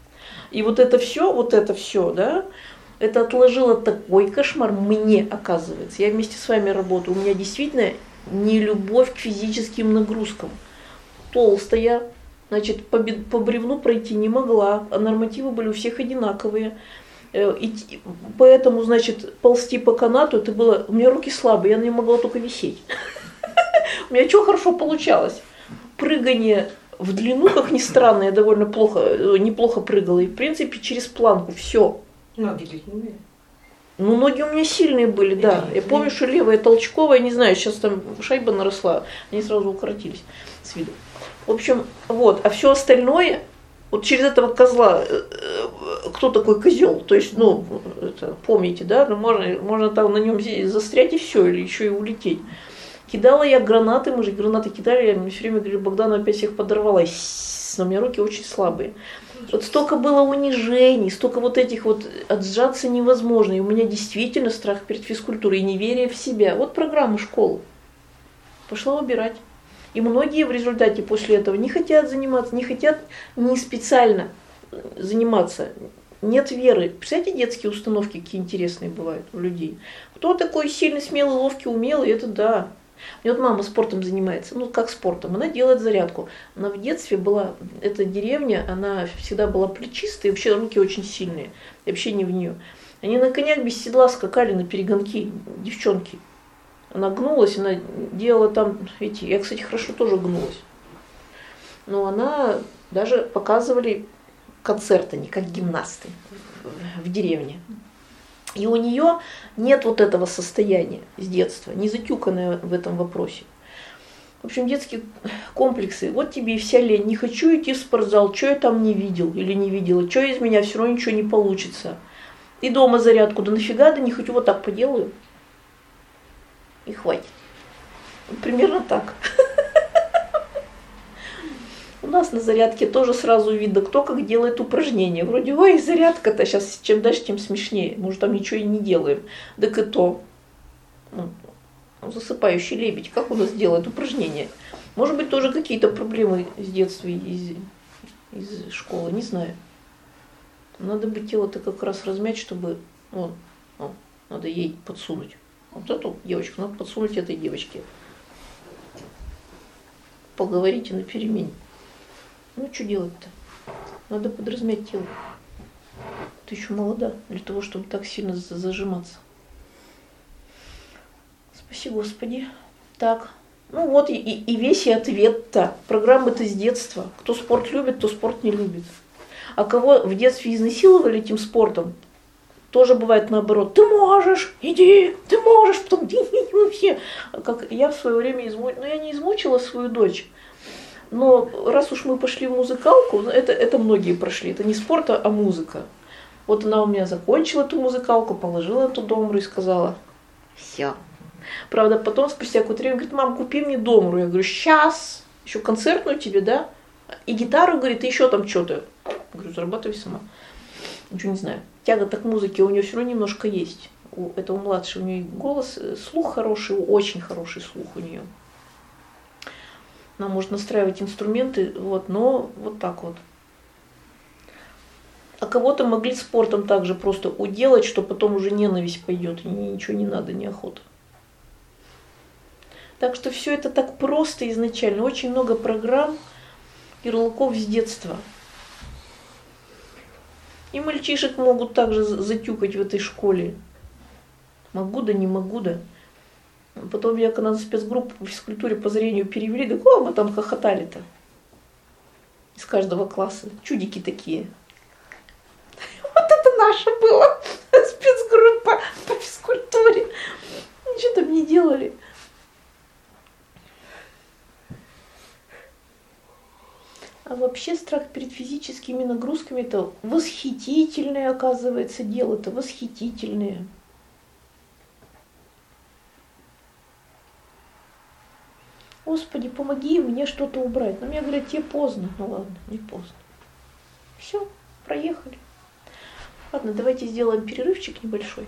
И вот это все, вот это все, да, это отложило такой кошмар мне, оказывается. Я вместе с вами работаю. У меня действительно не любовь к физическим нагрузкам. Толстая, значит, по, по бревну пройти не могла, а нормативы были у всех одинаковые. И поэтому, значит, ползти по канату, это было... У меня руки слабые, я не могла только висеть. У меня что хорошо получалось? Прыгание в длину, как ни странно, я довольно плохо, неплохо прыгала. И, в принципе, через планку все. Ноги длинные. Ну, ноги у меня сильные были, да. Я помню, что левая толчковая, не знаю, сейчас там шайба наросла, они сразу укоротились с виду. В общем, вот, а все остальное, вот через этого козла, кто такой козел? То есть, ну, это, помните, да, ну, можно, можно там на нем застрять и все, или еще и улететь. Кидала я гранаты, мы же гранаты кидали, я мне все время говорю, Богдана опять всех подорвала, но у меня руки очень слабые. Вот столько было унижений, столько вот этих вот, отжаться невозможно. И у меня действительно страх перед физкультурой и неверие в себя. Вот программа школы. Пошла убирать. И многие в результате после этого не хотят заниматься, не хотят не специально заниматься. Нет веры. Представляете, детские установки какие интересные бывают у людей. Кто такой сильный, смелый, ловкий, умелый, это да. Мне вот мама спортом занимается, ну как спортом, она делает зарядку. Она в детстве была, эта деревня, она всегда была плечистая, и вообще руки очень сильные, и вообще не в нее. Они на конях без седла скакали на перегонки, девчонки. Она гнулась, она делала там эти, я, кстати, хорошо тоже гнулась. Но она даже показывали концерты, не как гимнасты в, в деревне. И у нее нет вот этого состояния с детства, не затюканное в этом вопросе. В общем, детские комплексы. Вот тебе и вся лень. Не хочу идти в спортзал, что я там не видел или не видела, что из меня все равно ничего не получится. И дома зарядку, да нафига, да не хочу, вот так поделаю. И хватит. Примерно так. У нас на зарядке тоже сразу видно, кто как делает упражнения. Вроде, ой, зарядка-то сейчас, чем дальше, тем смешнее. Может, там ничего и не делаем. Так и то. Ну, засыпающий лебедь, как у нас делает упражнения? Может быть, тоже какие-то проблемы с детства, из из школы, не знаю. Надо бы тело-то как раз размять, чтобы, вон, вон, надо ей подсунуть. Вот эту девочку надо подсунуть этой девочке. Поговорите на перемене. Ну, что делать-то? Надо подразмять тело. Ты еще молода для того, чтобы так сильно зажиматься. Спаси Господи. Так, ну вот и, и весь и ответ-то. Программы-то с детства. Кто спорт любит, кто спорт не любит. А кого в детстве изнасиловали этим спортом, тоже бывает наоборот. Ты можешь, иди, ты можешь, потом иди, иди, все. Как я в свое время измучила, ну я не измучила свою дочь, но раз уж мы пошли в музыкалку, это, это многие прошли, это не спорт, а музыка. Вот она у меня закончила эту музыкалку, положила эту домру и сказала, все. Правда, потом, спустя какое-то время, говорит, мам, купи мне домру. Я говорю, сейчас, еще концертную тебе, да? И гитару, говорит, и еще там что-то. Говорю, зарабатывай сама. Ничего не знаю. Тяга-то к музыке у нее все равно немножко есть. У этого младшего, у нее голос, слух хороший, очень хороший слух у нее. Она может настраивать инструменты, вот, но вот так вот. А кого-то могли спортом также просто уделать, что потом уже ненависть пойдет, и ничего не надо, неохота. Так что все это так просто изначально. Очень много программ, ярлыков с детства. И мальчишек могут также затюкать в этой школе. Могу да, не могу да. Потом я, когда на спецгруппу по физкультуре по зрению перевели, да кого мы там хохотали-то? Из каждого класса. Чудики такие. Вот это наше было. Спецгруппа по физкультуре. Ничего там не делали. А вообще страх перед физическими нагрузками – это восхитительное, оказывается, дело. Это восхитительное. Господи, помоги мне что-то убрать. Но мне говорят, тебе поздно. Ну ладно, не поздно. Все, проехали. Ладно, давайте сделаем перерывчик небольшой.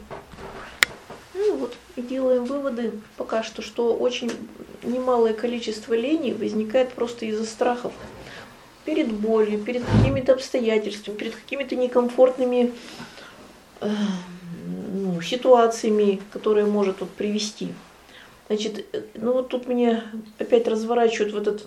Ну вот, и делаем выводы пока что, что очень немалое количество лени возникает просто из-за страхов. Перед болью, перед какими-то обстоятельствами, перед какими-то некомфортными э, ну, ситуациями, которые может вот, привести. Значит, ну вот тут меня опять разворачивают в этот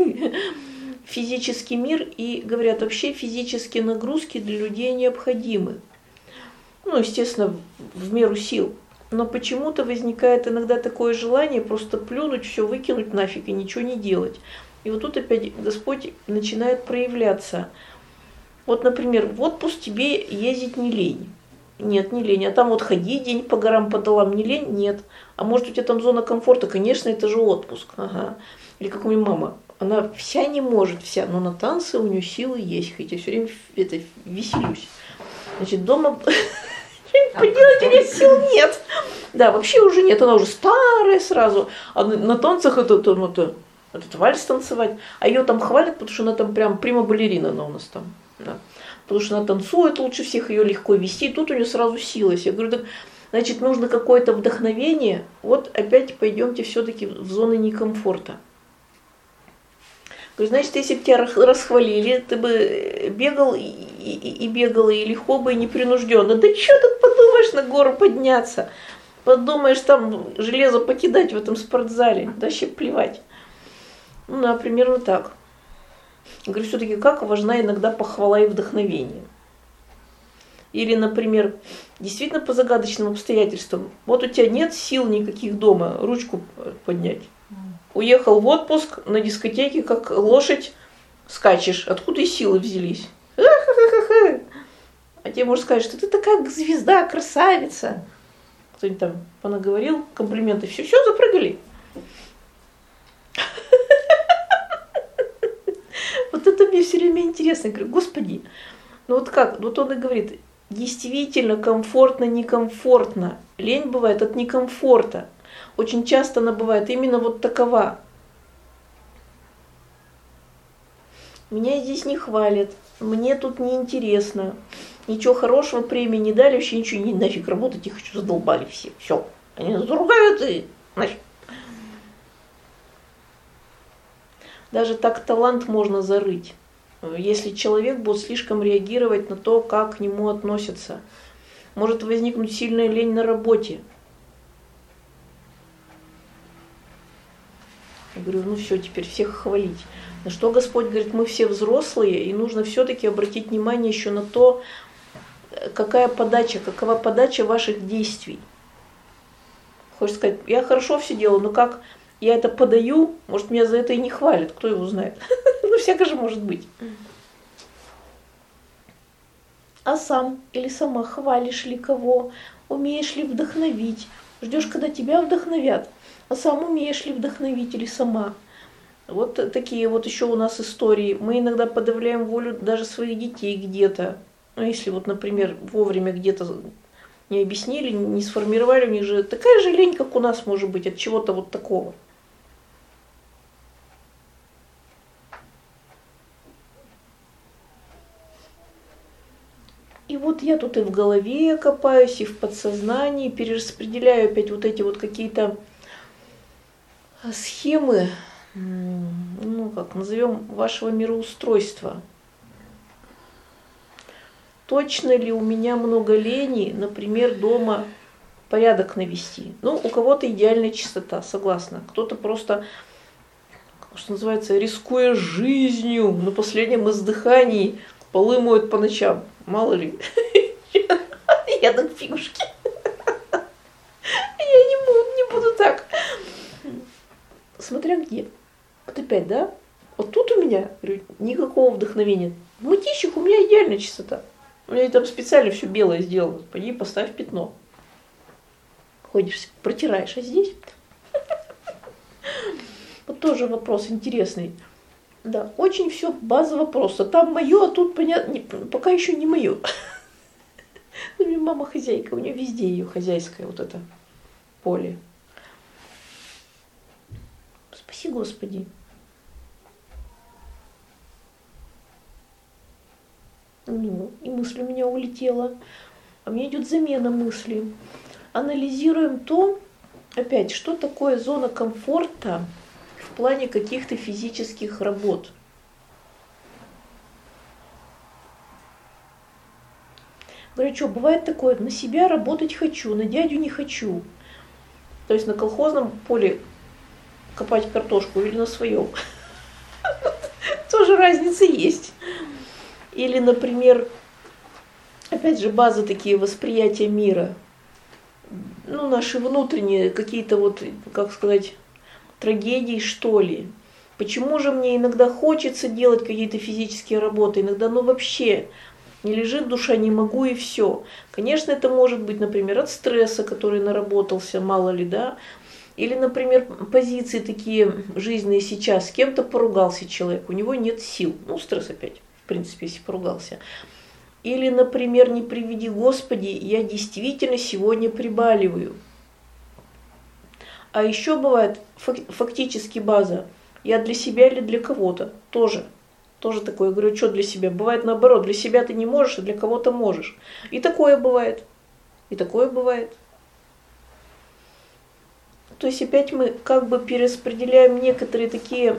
физический мир и говорят, вообще физические нагрузки для людей необходимы. Ну, естественно, в меру сил. Но почему-то возникает иногда такое желание просто плюнуть, все выкинуть нафиг и ничего не делать. И вот тут опять Господь начинает проявляться. Вот, например, в отпуск тебе ездить не лень. Нет, не лень. А там вот ходить день по горам, по долам не лень? Нет. А может у тебя там зона комфорта? Конечно, это же отпуск. Ага. Или как у меня мама. Она вся не может, вся, но на танцы у нее силы есть. Хотя все время это, веселюсь. Значит, дома поделать у нее сил нет. Да, вообще уже нет. Она уже старая сразу. А на танцах это... это этот вальс танцевать, а ее там хвалят, потому что она там прям прима-балерина, она у нас там, да. Потому что она танцует лучше всех, ее легко вести, и тут у нее сразу сила. Я говорю, так, значит, нужно какое-то вдохновение, вот опять пойдемте все-таки в зоны некомфорта. Говорю, значит, если бы тебя расхвалили, ты бы бегал и, и, и бегала, и легко бы, и непринужденно. Да что тут подумаешь на гору подняться? Подумаешь там железо покидать в этом спортзале, да вообще плевать. Ну да, примерно так. Я говорю, все-таки как важна иногда похвала и вдохновение. Или, например, действительно по загадочным обстоятельствам. Вот у тебя нет сил никаких дома ручку поднять. Уехал в отпуск на дискотеке, как лошадь скачешь. Откуда и силы взялись? А тебе можно сказать, что ты такая звезда, красавица. Кто-нибудь там понаговорил, комплименты. Все, все, запрыгали. Вот это мне все время интересно. Я говорю, Господи, ну вот как? Вот он и говорит, действительно комфортно, некомфортно. Лень бывает от некомфорта. Очень часто она бывает именно вот такова. Меня здесь не хвалят, мне тут неинтересно. Ничего хорошего премии не дали, вообще ничего, не нафиг работать, их хочу, задолбали все. Все, они заругают и нафиг. Даже так талант можно зарыть. если человек будет слишком реагировать на то, как к нему относятся. Может возникнуть сильная лень на работе. Я говорю, ну все, теперь всех хвалить. На что Господь говорит, мы все взрослые, и нужно все-таки обратить внимание еще на то, какая подача, какова подача ваших действий. Хочешь сказать, я хорошо все делаю, но как я это подаю, может, меня за это и не хвалят, кто его знает. Ну, всякое же может быть. А сам или сама хвалишь ли кого, умеешь ли вдохновить, ждешь, когда тебя вдохновят, а сам умеешь ли вдохновить или сама. Вот такие вот еще у нас истории. Мы иногда подавляем волю даже своих детей где-то. Ну, если вот, например, вовремя где-то не объяснили, не сформировали, у них же такая же лень, как у нас может быть, от чего-то вот такого. И вот я тут и в голове копаюсь, и в подсознании, перераспределяю опять вот эти вот какие-то схемы, ну как назовем, вашего мироустройства. Точно ли у меня много лени, например, дома порядок навести? Ну, у кого-то идеальная чистота, согласна. Кто-то просто, что называется, рискуя жизнью, на последнем издыхании полы моют по ночам. Мало ли. Я так фигушки. Я не буду, не буду так. Смотря где. Вот опять, да? Вот тут у меня, говорю, никакого вдохновения. В мытищах у меня идеальная чистота. У меня там специально все белое сделано. Пойди поставь пятно. Ходишь, протираешь, а здесь? Вот тоже вопрос интересный. Да, очень все базово просто. Там мое, а тут понятно, не, пока еще не мое. У меня мама хозяйка, у нее везде ее хозяйское вот это поле. Спаси Господи. Ну, и мысль у меня улетела. А мне идет замена мысли. Анализируем то, опять, что такое зона комфорта в плане каких-то физических работ. Говорю, что, бывает такое, на себя работать хочу, на дядю не хочу. То есть на колхозном поле копать картошку или на своем. Тоже разница есть. Или, например, опять же, базы такие восприятия мира. Ну, наши внутренние какие-то вот, как сказать, трагедии, что ли. Почему же мне иногда хочется делать какие-то физические работы, иногда, ну, вообще не лежит душа, не могу и все. Конечно, это может быть, например, от стресса, который наработался, мало ли, да. Или, например, позиции такие жизненные сейчас. С кем-то поругался человек, у него нет сил. Ну, стресс опять, в принципе, если поругался. Или, например, не приведи Господи, я действительно сегодня прибаливаю. А еще бывает фактически база. Я для себя или для кого-то тоже. Тоже такое. Я говорю, что для себя? Бывает наоборот. Для себя ты не можешь, а для кого-то можешь. И такое бывает. И такое бывает. То есть опять мы как бы перераспределяем некоторые такие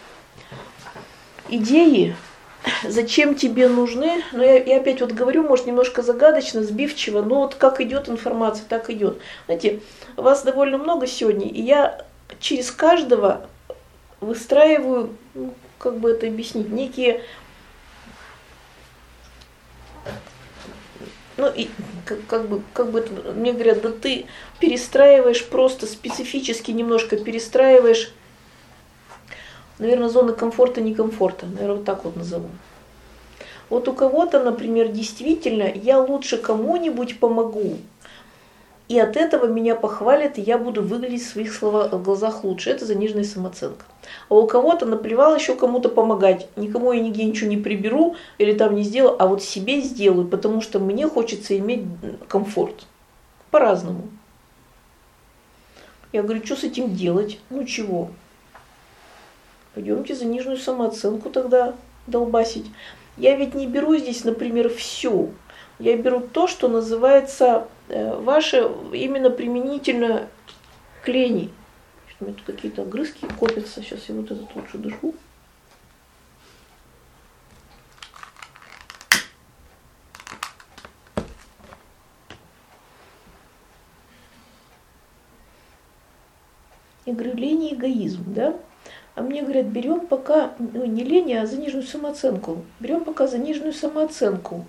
идеи, зачем тебе нужны. Но я, я опять вот говорю, может, немножко загадочно, сбивчиво, но вот как идет информация, так идет. Знаете, вас довольно много сегодня, и я через каждого выстраиваю, ну, как бы это объяснить, некие, ну и как, как бы, как бы это, мне говорят, да ты перестраиваешь просто специфически немножко перестраиваешь, наверное, зоны комфорта, некомфорта, наверное, вот так вот назову. Вот у кого-то, например, действительно, я лучше кому-нибудь помогу, и от этого меня похвалят, и я буду выглядеть в своих словах, в глазах лучше. Это заниженная самооценка. А у кого-то наплевал еще кому-то помогать. Никому я нигде ничего не приберу или там не сделаю, а вот себе сделаю, потому что мне хочется иметь комфорт. По-разному. Я говорю, что с этим делать? Ну чего? Пойдемте заниженную самооценку тогда долбасить. Я ведь не беру здесь, например, все. Я беру то, что называется ваше именно применительно к лени. У меня тут какие-то огрызки копятся. Сейчас я вот этот лучше дышу. Я говорю, лень и эгоизм, да? А мне говорят, берем пока, ну, не лень, а заниженную самооценку. Берем пока заниженную самооценку.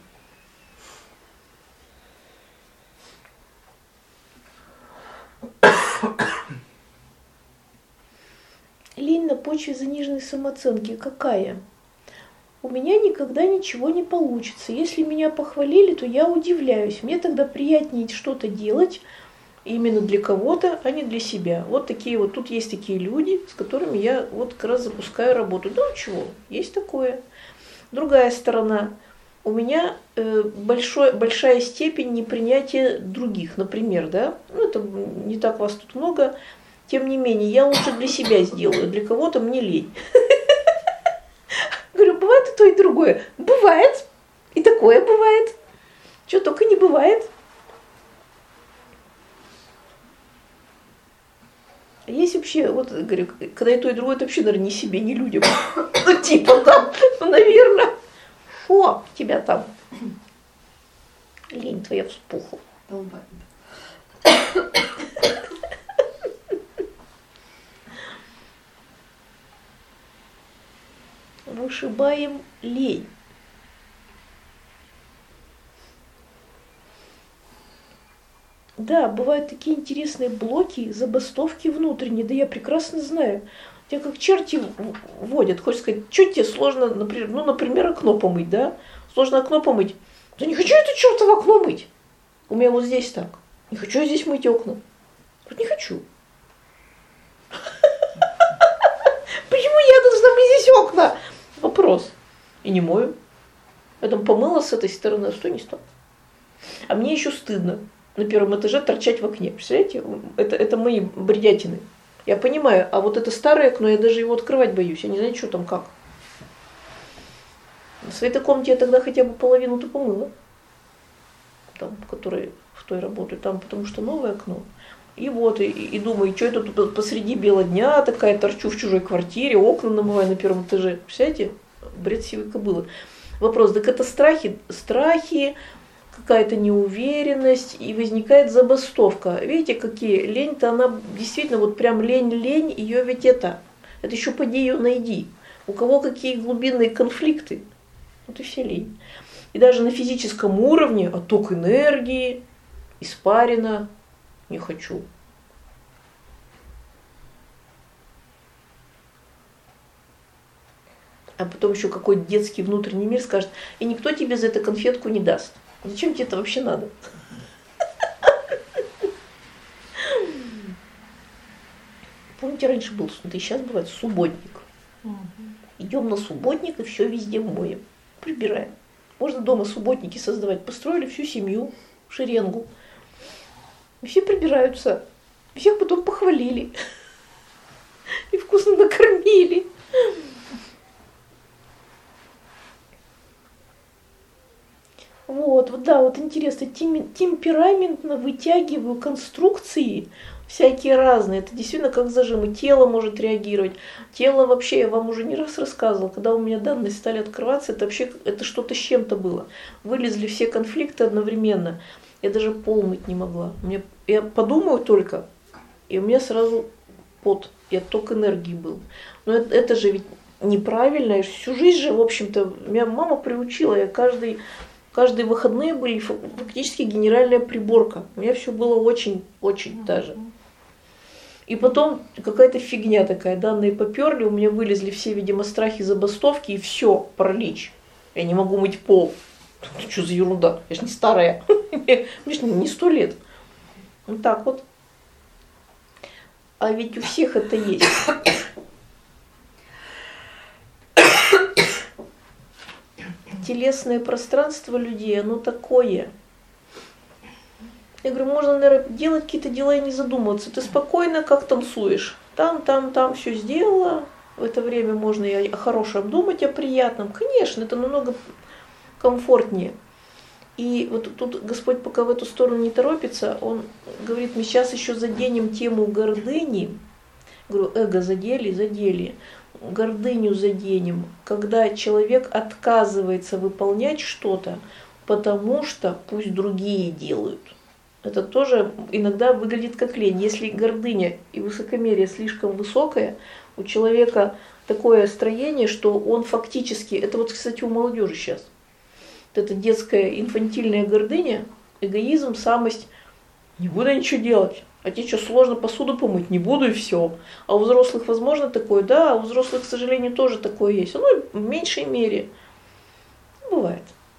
Лень на почве заниженной самооценки какая? У меня никогда ничего не получится. Если меня похвалили, то я удивляюсь. Мне тогда приятнее что-то делать именно для кого-то, а не для себя. Вот такие вот, тут есть такие люди, с которыми я вот как раз запускаю работу. Ну чего, есть такое. Другая сторона. У меня э, большой, большая степень непринятия других, например, да. Ну это не так вас тут много. Тем не менее, я лучше для себя сделаю, для кого-то мне лень. Говорю, бывает и то, и другое. Бывает, и такое бывает. Что только не бывает. Есть вообще, вот, говорю, когда и то, и другое, это вообще, наверное, ни себе, ни людям. Ну, типа там, ну, наверное, шо тебя там? Лень твоя вспухла. Долбает. Вышибаем лень. Да, бывают такие интересные блоки, забастовки внутренние, да я прекрасно знаю. Тебя как черти водят, хочешь сказать, что тебе сложно, например, ну, например, окно помыть, да? Сложно окно помыть. Да не хочу это чертово окно мыть. У меня вот здесь так. Не хочу я здесь мыть окна. Вот не хочу. Почему я должна мыть здесь окна? Вопрос. И не мою. Я там помыла с этой стороны, а что не стало. А мне еще стыдно на первом этаже торчать в окне. Представляете? Это, это мои бредятины. Я понимаю, а вот это старое окно, я даже его открывать боюсь. Я не знаю, что там как. В своей комнате я тогда хотя бы половину-то помыла. Там, в которой в той работаю. Там, потому что новое окно. И вот, и, и думаю, что это тут посреди бела дня такая, торчу в чужой квартире, окна намываю на первом этаже. Представляете? Бред сивой кобылы. Вопрос, так это страхи, страхи, какая-то неуверенность, и возникает забастовка. Видите, какие? Лень-то она действительно, вот прям лень-лень, ее ведь это, это еще поди ее найди. У кого какие глубинные конфликты. Вот и все лень. И даже на физическом уровне отток энергии, испарина, не хочу. А потом еще какой-то детский внутренний мир скажет, и никто тебе за это конфетку не даст. Зачем тебе это вообще надо? Помните, раньше был, да и сейчас бывает, субботник. Идем на субботник и все везде моем, прибираем. Можно дома субботники создавать. Построили всю семью в шеренгу. И все прибираются. И всех потом похвалили. И вкусно накормили. Вот, вот, да, вот интересно, тем, темпераментно вытягиваю конструкции всякие разные. Это действительно как зажимы. Тело может реагировать. Тело вообще, я вам уже не раз рассказывала, когда у меня данные стали открываться, это вообще это что-то с чем-то было. Вылезли все конфликты одновременно. Я даже пол мыть не могла. Мне, я подумаю только, и у меня сразу пот, и отток энергии был. Но это, это же ведь неправильно. Всю жизнь же, в общем-то, меня мама приучила, я каждый... Каждые выходные были фактически генеральная приборка. У меня все было очень-очень даже. И потом какая-то фигня такая, данные поперли, у меня вылезли все, видимо, страхи, забастовки, и все, паралич. Я не могу мыть пол. Что за ерунда? Я же не старая. Мне же не сто лет. Вот так вот. А ведь у всех это есть. Телесное пространство людей, оно такое. Я говорю, можно, наверное, делать какие-то дела и не задумываться. Ты спокойно как танцуешь. Там, там, там все сделала. В это время можно и о хорошем думать, о приятном. Конечно, это намного комфортнее. И вот тут Господь пока в эту сторону не торопится, Он говорит, мы сейчас еще заденем тему гордыни. Говорю, эго задели, задели. Гордыню заденем, когда человек отказывается выполнять что-то, потому что пусть другие делают. Это тоже иногда выглядит как лень. Если гордыня и высокомерие слишком высокое, у человека такое строение, что он фактически, это вот, кстати, у молодежи сейчас, вот эта детская инфантильная гордыня, эгоизм, самость, не буду ничего делать. А тебе что, сложно посуду помыть? Не буду и все. А у взрослых возможно такое? Да, а у взрослых, к сожалению, тоже такое есть. Ну, в меньшей мере. Бывает.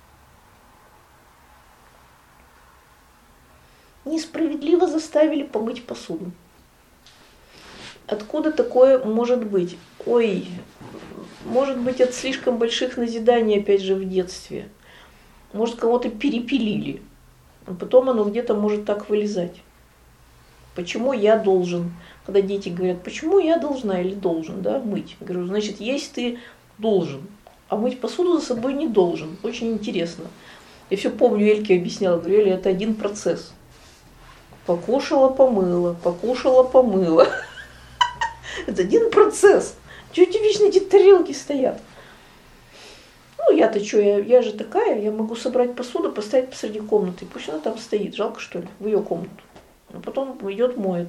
Несправедливо заставили помыть посуду. Откуда такое может быть? Ой, может быть, от слишком больших назиданий, опять же, в детстве. Может, кого-то перепилили. А потом оно где-то может так вылезать. Почему я должен? Когда дети говорят, почему я должна или должен, да, мыть? Я говорю, значит, есть ты должен, а мыть посуду за собой не должен. Очень интересно. Я все помню, Эльке объясняла, говорю, Эля, это один процесс. Покушала, помыла, покушала, помыла. Это один процесс. Чего эти вечно эти тарелки стоят? Ну, я-то что, я, я же такая, я могу собрать посуду, поставить посреди комнаты. Пусть она там стоит. Жалко, что ли, в ее комнату. А потом идет, моет.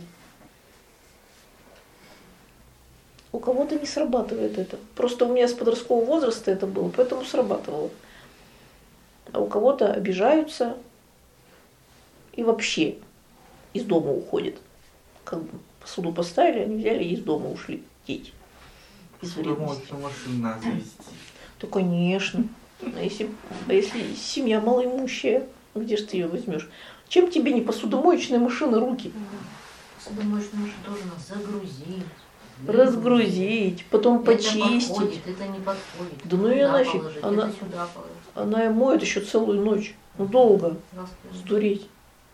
У кого-то не срабатывает это. Просто у меня с подросткового возраста это было, поэтому срабатывало. А у кого-то обижаются и вообще из дома уходят. Как бы посуду поставили, они взяли и из дома ушли. Дети. Из вредности. Машину надо завести. Да, конечно. А если, а если семья малоимущая, где же ты ее возьмешь? Чем тебе не посудомоечная машина руки? Посудомоечную машину тоже надо загрузить. Разгрузить, потом это почистить. Подходит, это не подходит. Да ну ее нафиг. Положить, Она, это сюда положить. она моет еще целую ночь. Ну долго. Господи. Сдуреть.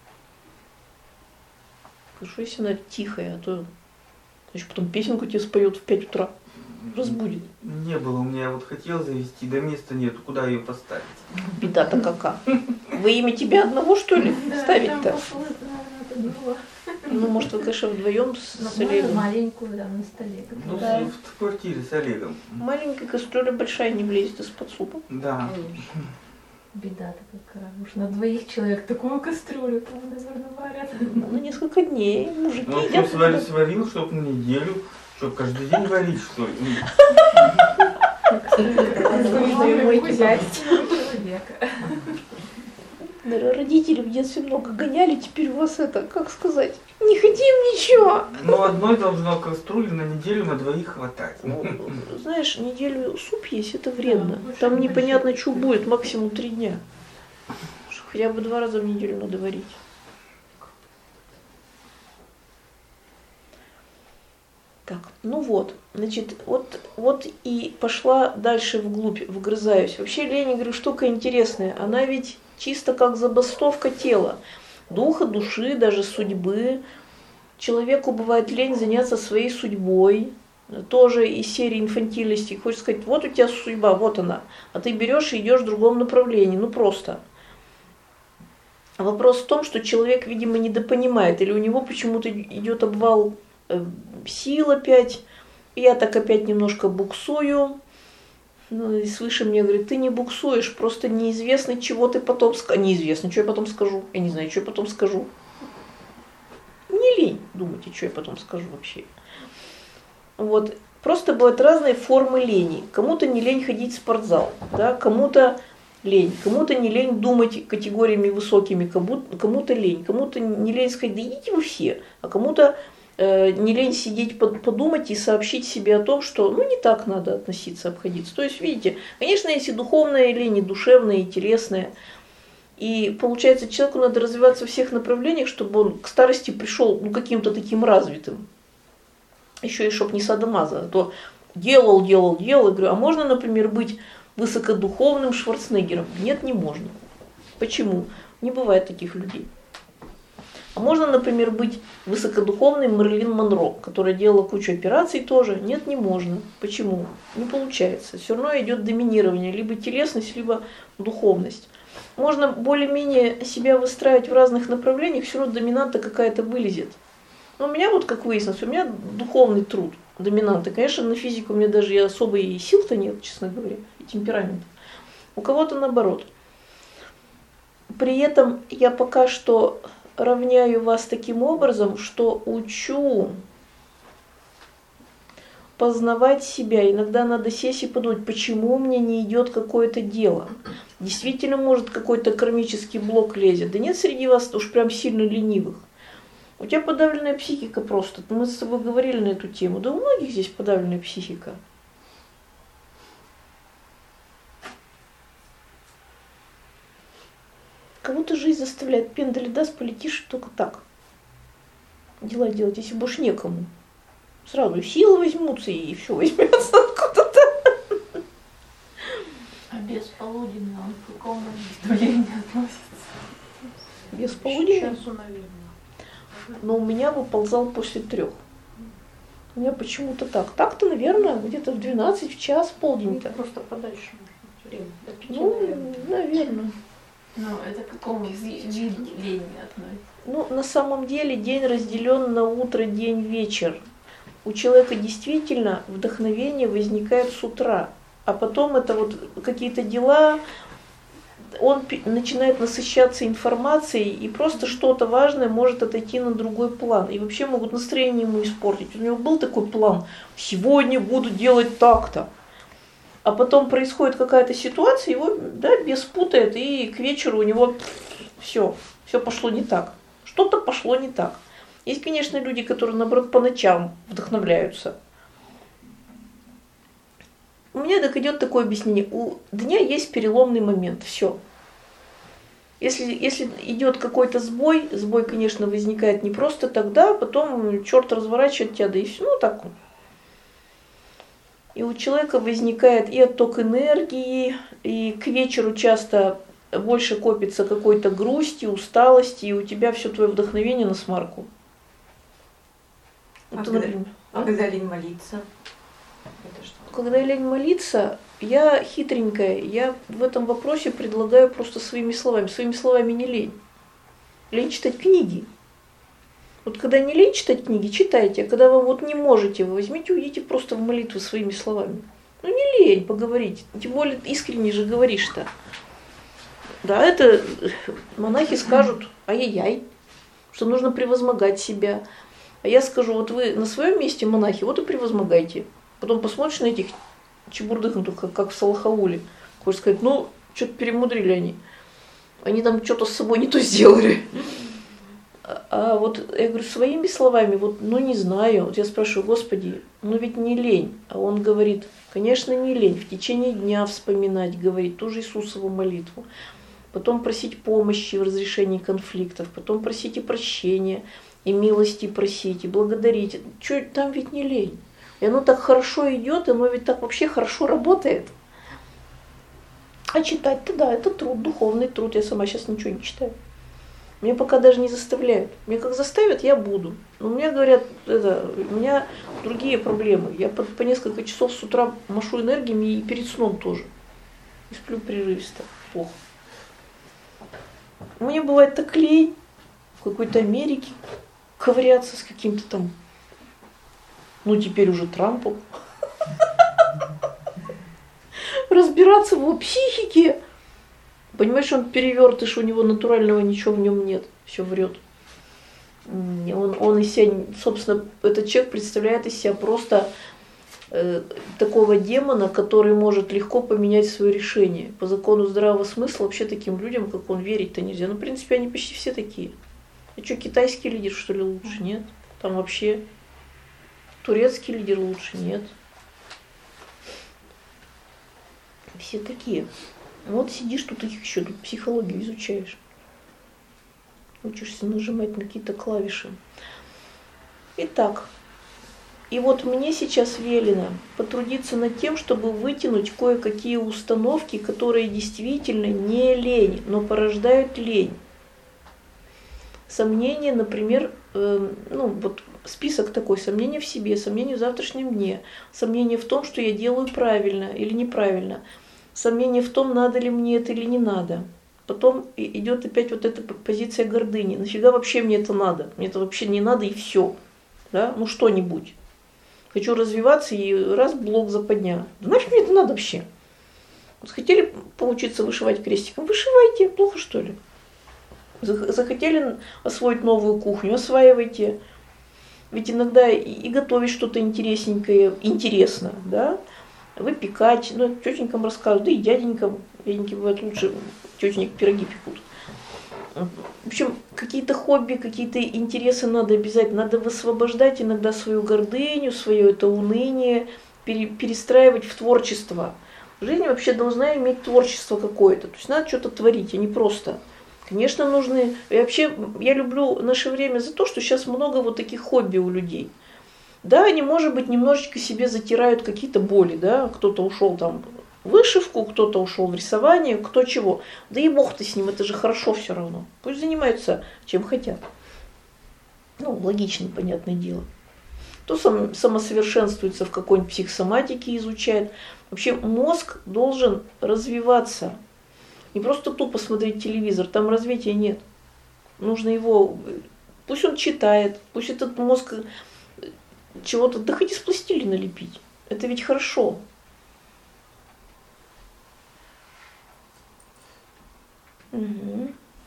Хорошо, если она тихая, а то еще потом песенку тебе споет в пять утра. Разбудит. Не было, у меня вот хотел завести, да места нету, куда ее поставить? Беда-то какая. Во имя тебя одного, что ли, ставить-то? Ну, может, вы, конечно, вдвоем с Олегом. Маленькую, да, на столе. Ну, Да. в, в квартире с Олегом. Маленькая кастрюля большая не влезет из-под супа. Да. Беда такая. Уж на двоих человек такую кастрюлю там, наверное, варят. Ну, несколько дней. Мужики Ну, едят. он сварил, сварил, чтобы на неделю, чтобы каждый день варить, что ли. Наверное, родители в детстве много гоняли, теперь у вас это, как сказать, не хотим ничего. Но одной должно кастрюли на неделю на двоих хватать. Ну, знаешь, неделю суп есть, это вредно. Да, Там очень непонятно, большой. что будет, максимум три дня. Хотя бы два раза в неделю надо варить. Так, ну вот, значит, вот, вот и пошла дальше вглубь, вгрызаюсь. Вообще лень, я говорю, штука интересная. Она ведь чисто как забастовка тела, духа, души, даже судьбы. Человеку бывает лень заняться своей судьбой, тоже из серии инфантильности. Хочешь сказать, вот у тебя судьба, вот она, а ты берешь и идешь в другом направлении, ну просто. А вопрос в том, что человек, видимо, недопонимает, или у него почему-то идет обвал э, сил опять, я так опять немножко буксую. Ну, и свыше мне говорит, ты не буксуешь, просто неизвестно, чего ты потом скажешь. Неизвестно, что я потом скажу. Я не знаю, что я потом скажу. Не лень думать, что я потом скажу вообще. Вот. Просто бывают разные формы лени. Кому-то не лень ходить в спортзал, да? Кому-то лень, кому-то не лень думать категориями высокими, кому-то лень, кому-то не лень сказать, да идите вы все, а кому-то не лень сидеть, подумать и сообщить себе о том, что ну не так надо относиться, обходиться. То есть, видите, конечно, есть и духовная лень, и душевная, и телесная. И получается, человеку надо развиваться во всех направлениях, чтобы он к старости пришел ну, каким-то таким развитым. Еще и чтоб не садомаза, а то делал, делал, делал. Я говорю, а можно, например, быть высокодуховным Шварценеггером? Нет, не можно. Почему? Не бывает таких людей. А можно, например, быть высокодуховным Мэрилин Монро, которая делала кучу операций тоже? Нет, не можно. Почему? Не получается. Все равно идет доминирование, либо телесность, либо духовность. Можно более-менее себя выстраивать в разных направлениях, все равно доминанта какая-то вылезет. Но у меня вот, как выяснилось, у меня духовный труд доминанта. Конечно, на физику у меня даже и особо и сил-то нет, честно говоря, и темперамента. У кого-то наоборот. При этом я пока что равняю вас таким образом, что учу познавать себя. Иногда надо сесть и подумать, почему мне не идет какое-то дело. Действительно, может, какой-то кармический блок лезет. Да нет среди вас уж прям сильно ленивых. У тебя подавленная психика просто. Мы с тобой говорили на эту тему. Да у многих здесь подавленная психика. Кого-то жизнь заставляет пендали даст, полетишь только так. Дела делать, если больше некому. Сразу силы возьмутся и все возьмется откуда-то. А без полуденного он к какому лени относится? Без полуденного? Часу, наверное. Но у меня выползал после трех. У меня почему-то так. Так-то, наверное, где-то в двенадцать, в час, полдень-то. Просто подальше время. До пяти, Ну, наверное. наверное. Но это к какому ви- виду лени относится? Ну, на самом деле день разделен на утро, день, вечер. У человека действительно вдохновение возникает с утра, а потом это вот какие-то дела, он начинает насыщаться информацией, и просто что-то важное может отойти на другой план. И вообще могут настроение ему испортить. У него был такой план: сегодня буду делать так-то. А потом происходит какая-то ситуация, его, да, бес путает, и к вечеру у него все, все пошло не так. Что-то пошло не так. Есть, конечно, люди, которые, наоборот, по ночам вдохновляются. У меня так идет такое объяснение. У дня есть переломный момент. Все. Если, если идет какой-то сбой, сбой, конечно, возникает не просто тогда, а потом черт разворачивает тебя, да и все. Ну так. И у человека возникает и отток энергии, и к вечеру часто больше копится какой-то грусти, усталости, и у тебя все твое вдохновение на смарку. А, Это, когда, например, а когда лень молиться? Это что? Когда лень молиться, я хитренькая, я в этом вопросе предлагаю просто своими словами. Своими словами не лень. Лень читать книги. Вот когда не лень читать книги, читайте. А когда вы вот не можете, вы возьмите, уйдите просто в молитву своими словами. Ну не лень поговорить. Тем более искренне же говоришь-то. Да, это монахи скажут: ай-яй-яй, что нужно превозмогать себя. А я скажу: вот вы на своем месте, монахи, вот и превозмогайте. Потом посмотришь на этих чебурдыхнутых, как, как в Салахауле. Хочешь сказать: ну, что-то перемудрили они. Они там что-то с собой не то сделали. А, а вот я говорю своими словами, вот, ну не знаю. Вот я спрашиваю: Господи, ну ведь не лень. А он говорит: конечно, не лень. В течение дня вспоминать, говорить ту же Иисусову молитву. Потом просить помощи в разрешении конфликтов. Потом просить и прощения, и милости просить, и благодарить. Чё, там ведь не лень. И оно так хорошо идет, оно ведь так вообще хорошо работает. А читать-то да, это труд, духовный труд. Я сама сейчас ничего не читаю. Меня пока даже не заставляют. Меня как заставят, я буду. Но мне говорят, это, у меня другие проблемы. Я по, по несколько часов с утра машу энергиями и перед сном тоже. И сплю прерывисто. Плохо. Мне бывает так лень в какой-то Америке ковыряться с каким-то там, ну теперь уже Трампом, разбираться в его психике. Понимаешь, он перевертыш, у него натурального ничего в нем нет, все врет. Он, он из себя, собственно, этот человек представляет из себя просто э, такого демона, который может легко поменять свое решение. По закону здравого смысла вообще таким людям, как он, верить-то нельзя. Ну, в принципе, они почти все такие. А что, китайский лидер, что ли, лучше? Нет. Там вообще турецкий лидер лучше? Нет. Все такие. Вот сидишь тут, их еще тут психологию изучаешь. Учишься нажимать на какие-то клавиши. Итак, и вот мне сейчас велено потрудиться над тем, чтобы вытянуть кое-какие установки, которые действительно не лень, но порождают лень. Сомнения, например, э, ну вот список такой: сомнения в себе, сомнения в завтрашнем дне, сомнения в том, что я делаю правильно или неправильно, сомнения в том, надо ли мне это или не надо. Потом идет опять вот эта позиция гордыни. Нафига вообще мне это надо? Мне это вообще не надо и все. Да? Ну что-нибудь. Хочу развиваться, и раз блок западня. Да нафиг мне это надо вообще? Вот хотели поучиться вышивать крестиком? Вышивайте. Плохо что ли? Захотели освоить новую кухню, осваивайте. Ведь иногда и готовить что-то интересненькое, интересно, да, выпекать, ну, тетенькам рассказывают, да и дяденькам, дяденьки бывают лучше, тетенек пироги пекут. В общем, какие-то хобби, какие-то интересы надо обязательно, надо высвобождать иногда свою гордыню, свое это уныние, пере, перестраивать в творчество. Жизнь вообще должна иметь творчество какое-то, то есть надо что-то творить, а не просто. Конечно, нужны... И вообще, я люблю наше время за то, что сейчас много вот таких хобби у людей. Да, они, может быть, немножечко себе затирают какие-то боли, да, кто-то ушел там в вышивку, кто-то ушел в рисование, кто чего. Да и бог ты с ним, это же хорошо все равно. Пусть занимаются чем хотят. Ну, логично, понятное дело. Кто сам, самосовершенствуется в какой-нибудь психосоматике, изучает. Вообще мозг должен развиваться. Не просто тупо смотреть телевизор, там развития нет. Нужно его, пусть он читает, пусть этот мозг чего-то, да хоть из пластилина лепить. Это ведь хорошо. Угу.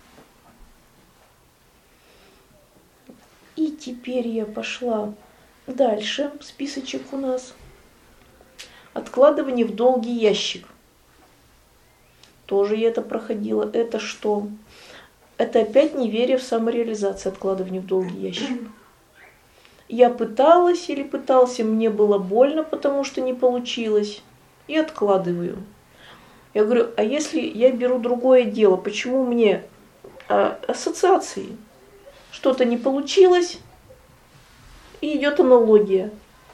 И теперь я пошла дальше. Списочек у нас. Откладывание в долгий ящик. Тоже я это проходила. Это что? Это опять неверие в самореализацию, откладывание в долгий ящик. Я пыталась или пытался, мне было больно, потому что не получилось, и откладываю. Я говорю, а если я беру другое дело, почему мне а, ассоциации? Что-то не получилось, и идет аналогия.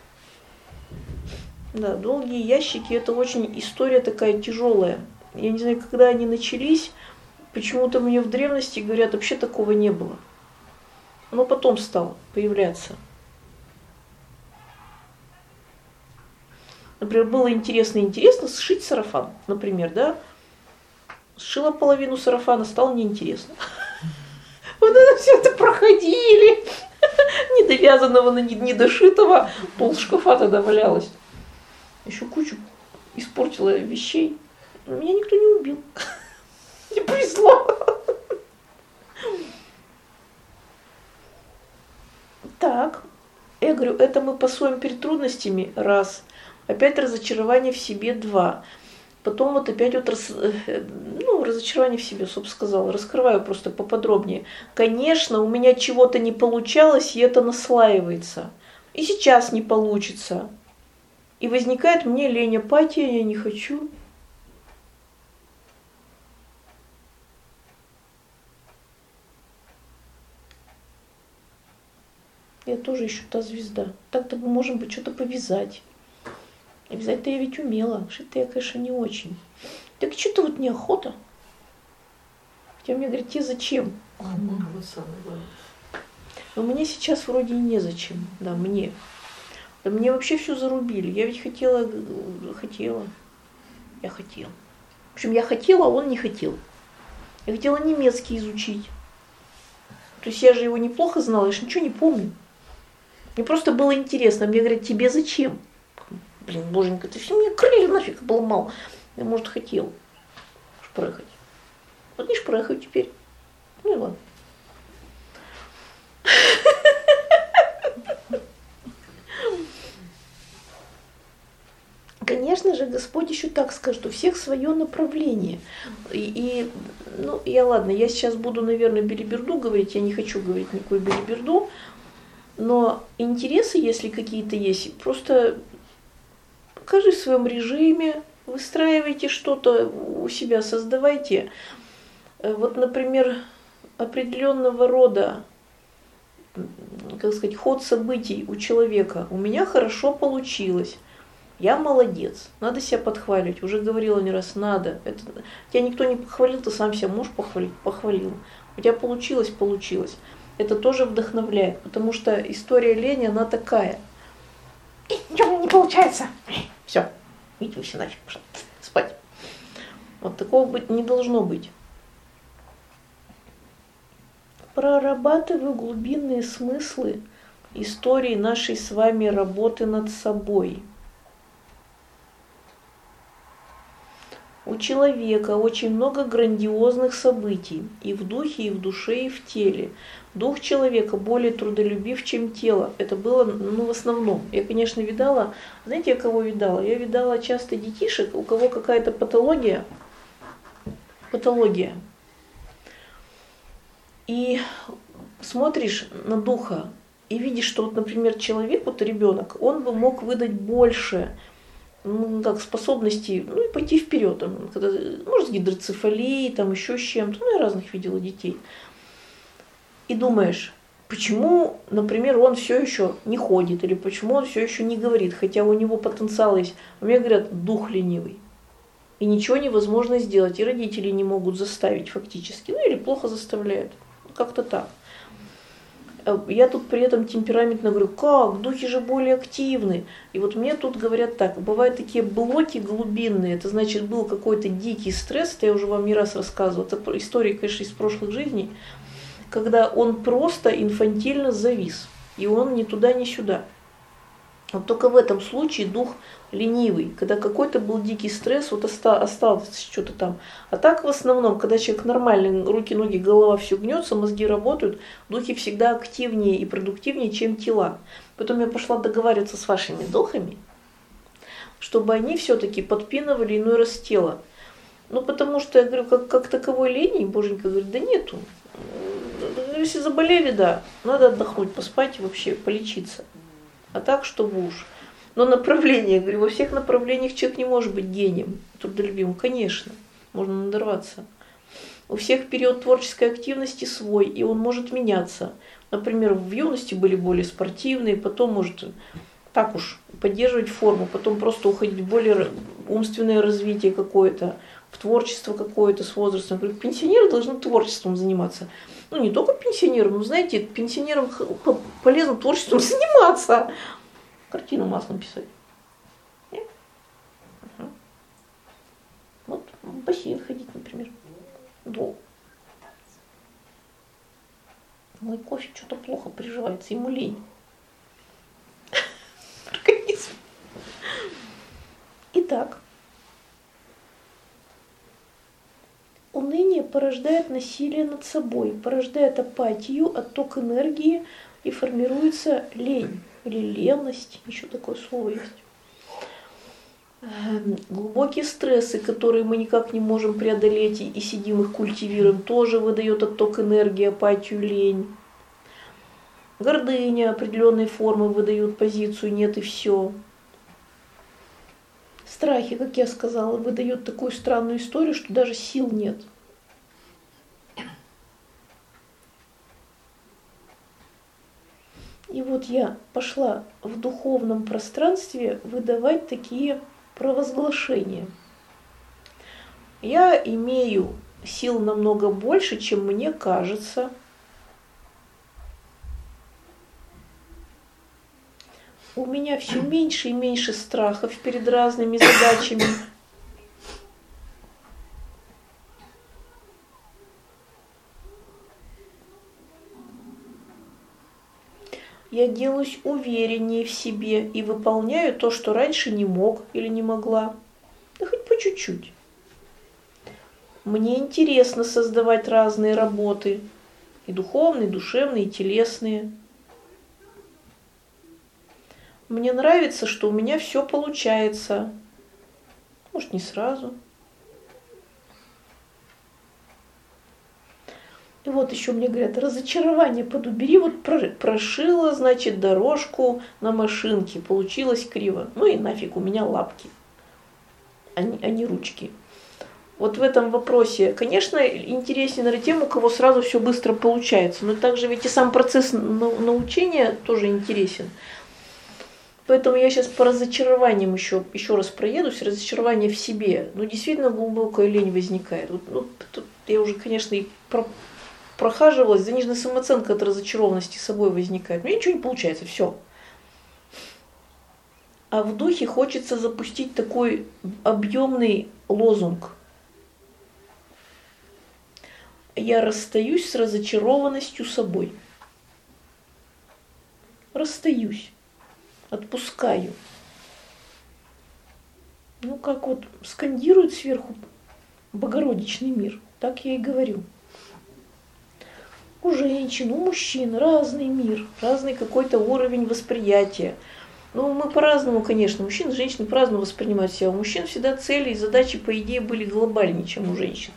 Да, долгие ящики, это очень история такая тяжелая. Я не знаю, когда они начались, почему-то мне в древности говорят, вообще такого не было. Но потом стало появляться. Например, было интересно-интересно сшить сарафан, например, да? Сшила половину сарафана, стало неинтересно. Вот это все это проходили. Недовязанного, недошитого, пол шкафа тогда валялось. Еще кучу испортила вещей. Но меня никто не убил. Не повезло. Так, я говорю, это мы пасуем перед трудностями, раз. Опять разочарование в себе, два. Потом вот опять вот раз, ну, разочарование в себе, собственно сказала, раскрываю просто поподробнее. Конечно, у меня чего-то не получалось, и это наслаивается. И сейчас не получится. И возникает мне лень, апатия, я не хочу. Я тоже ищу та звезда. Так-то мы можем быть что-то повязать. И вязать-то я ведь умела. Шить-то я, конечно, не очень. Так что-то вот неохота. Хотя мне говорят, тебе зачем? Но мне сейчас вроде и незачем. Да, мне. Да мне вообще все зарубили. Я ведь хотела, хотела. Я хотела. В общем, я хотела, а он не хотел. Я хотела немецкий изучить. То есть я же его неплохо знала, я же ничего не помню. Мне просто было интересно. Мне говорят, тебе зачем? Блин, боженька, ты все мне крылья нафиг обломал. Я, может, хотел шпрехать. Вот не шпрехаю теперь. Ну и ладно. Конечно же, Господь еще так скажет, у всех свое направление. И, и ну, я ладно, я сейчас буду, наверное, белиберду говорить, я не хочу говорить никакую белиберду, но интересы, если какие-то есть, просто покажи в своем режиме, выстраивайте что-то у себя, создавайте. Вот, например, определенного рода, как сказать, ход событий у человека у меня хорошо получилось. Я молодец, надо себя подхваливать. Уже говорила не раз, надо. Это, тебя никто не похвалил, ты сам себя можешь похвалить? Похвалил. У тебя получилось? Получилось. Это тоже вдохновляет, потому что история лени, она такая. Ничего не получается. Все, идите все нафиг, спать. Вот такого быть не должно быть. Прорабатываю глубинные смыслы истории нашей с вами работы над собой. У человека очень много грандиозных событий и в духе, и в душе, и в теле. Дух человека более трудолюбив, чем тело. Это было, ну, в основном. Я, конечно, видала, знаете, я кого видала? Я видала часто детишек, у кого какая-то патология. Патология. И смотришь на духа и видишь, что, вот, например, человек, вот ребенок, он бы мог выдать больше, ну, как способностей, ну, и пойти вперед. Там, когда, может, с гидроцефалией, там еще с чем-то. Ну, я разных видела детей. И думаешь, почему, например, он все еще не ходит, или почему он все еще не говорит, хотя у него потенциал есть. У меня говорят, дух ленивый. И ничего невозможно сделать, и родители не могут заставить фактически, ну или плохо заставляют, как-то так. Я тут при этом темпераментно говорю, как, духи же более активны. И вот мне тут говорят так, бывают такие блоки глубинные, это значит был какой-то дикий стресс, это я уже вам не раз рассказывала, это история, конечно, из прошлых жизней, когда он просто инфантильно завис, и он ни туда, ни сюда. Вот только в этом случае дух ленивый, когда какой-то был дикий стресс, вот осталось что-то там. А так в основном, когда человек нормальный, руки, ноги, голова, все гнется, мозги работают, духи всегда активнее и продуктивнее, чем тела. Потом я пошла договариваться с вашими духами, чтобы они все-таки подпинывали иной раз тело. Ну потому что, я говорю, как, как таковой лени, Боженька говорит, да нету. Если заболели, да, надо отдохнуть, поспать и вообще полечиться. А так, чтобы уж. Но направление, я говорю, во всех направлениях человек не может быть гением, трудолюбивым, конечно, можно надорваться. У всех период творческой активности свой, и он может меняться. Например, в юности были более спортивные, потом может так уж поддерживать форму, потом просто уходить в более умственное развитие какое-то, в творчество какое-то с возрастом. Говорю, пенсионеры должны творчеством заниматься. Ну, не только пенсионерам, но, знаете, пенсионерам полезно творчеством заниматься. Картину маслом писать. Нет? Угу. Вот в бассейн ходить, например. Долго. Мой кофе что-то плохо приживается, ему лень. Организм. Итак. Уныние порождает насилие над собой, порождает апатию, отток энергии и формируется лень или ленность, еще такое слово есть. Глубокие стрессы, которые мы никак не можем преодолеть и сидим их культивируем, тоже выдает отток энергии, апатию, лень. Гордыня определенной формы выдают позицию «нет» и все. Страхи, как я сказала, выдают такую странную историю, что даже сил нет. И вот я пошла в духовном пространстве выдавать такие провозглашения. Я имею сил намного больше, чем мне кажется. У меня все меньше и меньше страхов перед разными задачами. Я делаюсь увереннее в себе и выполняю то, что раньше не мог или не могла. Да хоть по чуть-чуть. Мне интересно создавать разные работы. И духовные, и душевные, и телесные. Мне нравится, что у меня все получается. Может, не сразу. И вот еще мне говорят, разочарование подубери, вот прошила, значит, дорожку на машинке, получилось криво. Ну и нафиг, у меня лапки, а не, а не ручки. Вот в этом вопросе, конечно, интереснее, наверное, тем, у кого сразу все быстро получается. Но также ведь и сам процесс научения тоже интересен. Поэтому я сейчас по разочарованиям еще, еще раз проедусь, разочарование в себе. Ну, действительно, глубокая лень возникает. Вот, ну, тут я уже, конечно, и про, прохаживалась, заниженная самооценка от разочарованности собой возникает. У меня ничего не получается, все. А в духе хочется запустить такой объемный лозунг. Я расстаюсь с разочарованностью собой. Расстаюсь. Отпускаю. Ну, как вот скандируют сверху Богородичный мир. Так я и говорю. У женщин, у мужчин разный мир, разный какой-то уровень восприятия. Ну, мы по-разному, конечно, мужчины и женщины по-разному воспринимают себя. У мужчин всегда цели и задачи, по идее, были глобальнее, чем у женщин.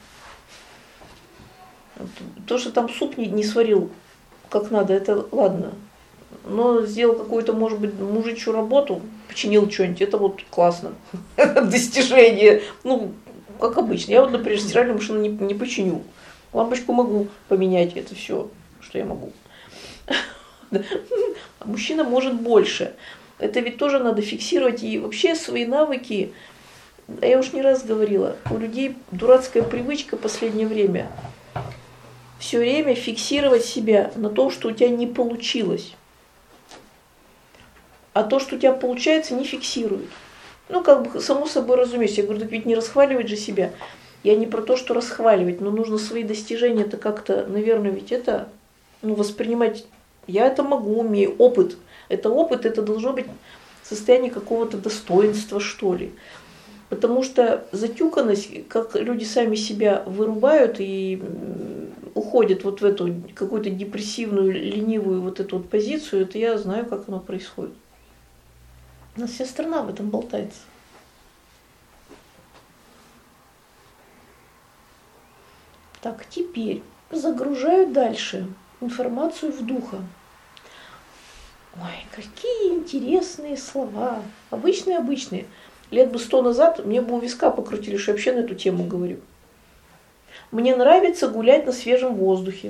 То, что там суп не, не сварил как надо, это ладно. Но сделал какую-то, может быть, мужичью работу, починил что-нибудь, это вот классно. Достижение. Ну, как обычно. Я вот, например, стиральную машину не, не починю. Лампочку могу поменять, это все, что я могу. А мужчина может больше. Это ведь тоже надо фиксировать. И вообще свои навыки, я уж не раз говорила, у людей дурацкая привычка в последнее время. Все время фиксировать себя на том, что у тебя не получилось. А то, что у тебя получается, не фиксируют. Ну, как бы, само собой разумеется. Я говорю, так ведь не расхваливать же себя. Я не про то, что расхваливать, но нужно свои достижения-то как-то, наверное, ведь это, ну, воспринимать. Я это могу, умею. Опыт. Это опыт, это должно быть состояние какого-то достоинства, что ли. Потому что затюканность, как люди сами себя вырубают и уходят вот в эту какую-то депрессивную, ленивую вот эту вот позицию, это я знаю, как оно происходит. У нас вся страна в этом болтается. Так, теперь загружаю дальше информацию в духа. Ой, какие интересные слова. Обычные-обычные. Лет бы сто назад мне бы у виска покрутили, что я вообще на эту тему говорю. Мне нравится гулять на свежем воздухе.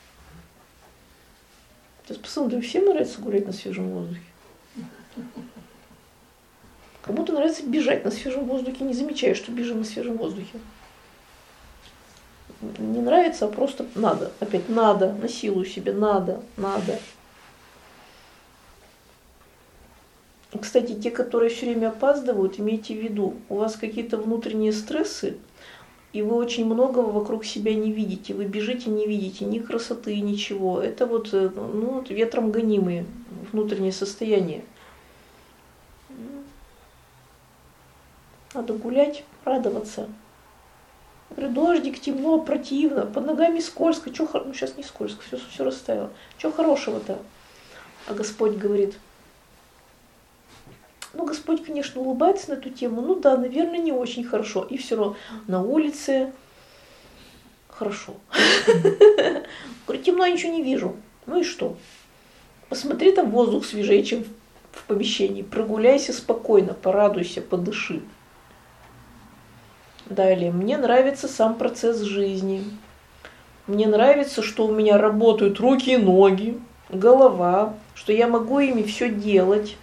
Сейчас посмотрим, всем нравится гулять на свежем воздухе. Кому-то нравится бежать на свежем воздухе, не замечаю, что бежим на свежем воздухе. Не нравится, а просто надо. Опять надо, насилую себе, надо, надо. Кстати, те, которые все время опаздывают, имейте в виду, у вас какие-то внутренние стрессы, и вы очень многого вокруг себя не видите. Вы бежите, не видите ни красоты, ничего. Это вот, ну, ветром гонимые внутренние состояния. Надо гулять, радоваться. Говорю, дождик, темно, противно, под ногами скользко. Чё, ну, сейчас не скользко, все, все растаяло. Чего хорошего-то? А Господь говорит, ну, Господь, конечно, улыбается на эту тему. Ну да, наверное, не очень хорошо. И все равно на улице хорошо. Говорю, темно, я ничего не вижу. Ну и что? Посмотри, там воздух свежее, чем в помещении. Прогуляйся спокойно, порадуйся, подыши. Далее, мне нравится сам процесс жизни. Мне нравится, что у меня работают руки и ноги, голова, что я могу ими все делать.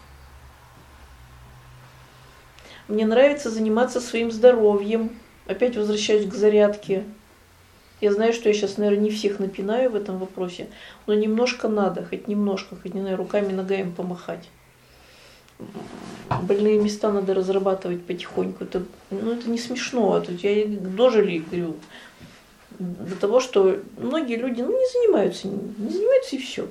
Мне нравится заниматься своим здоровьем. Опять возвращаюсь к зарядке. Я знаю, что я сейчас, наверное, не всех напинаю в этом вопросе, но немножко надо, хоть немножко, хоть, не знаю, руками, ногами помахать. Больные места надо разрабатывать потихоньку. Это, ну, это не смешно. Это, я дожили, говорю, до того, что многие люди, ну, не занимаются, не занимаются и все.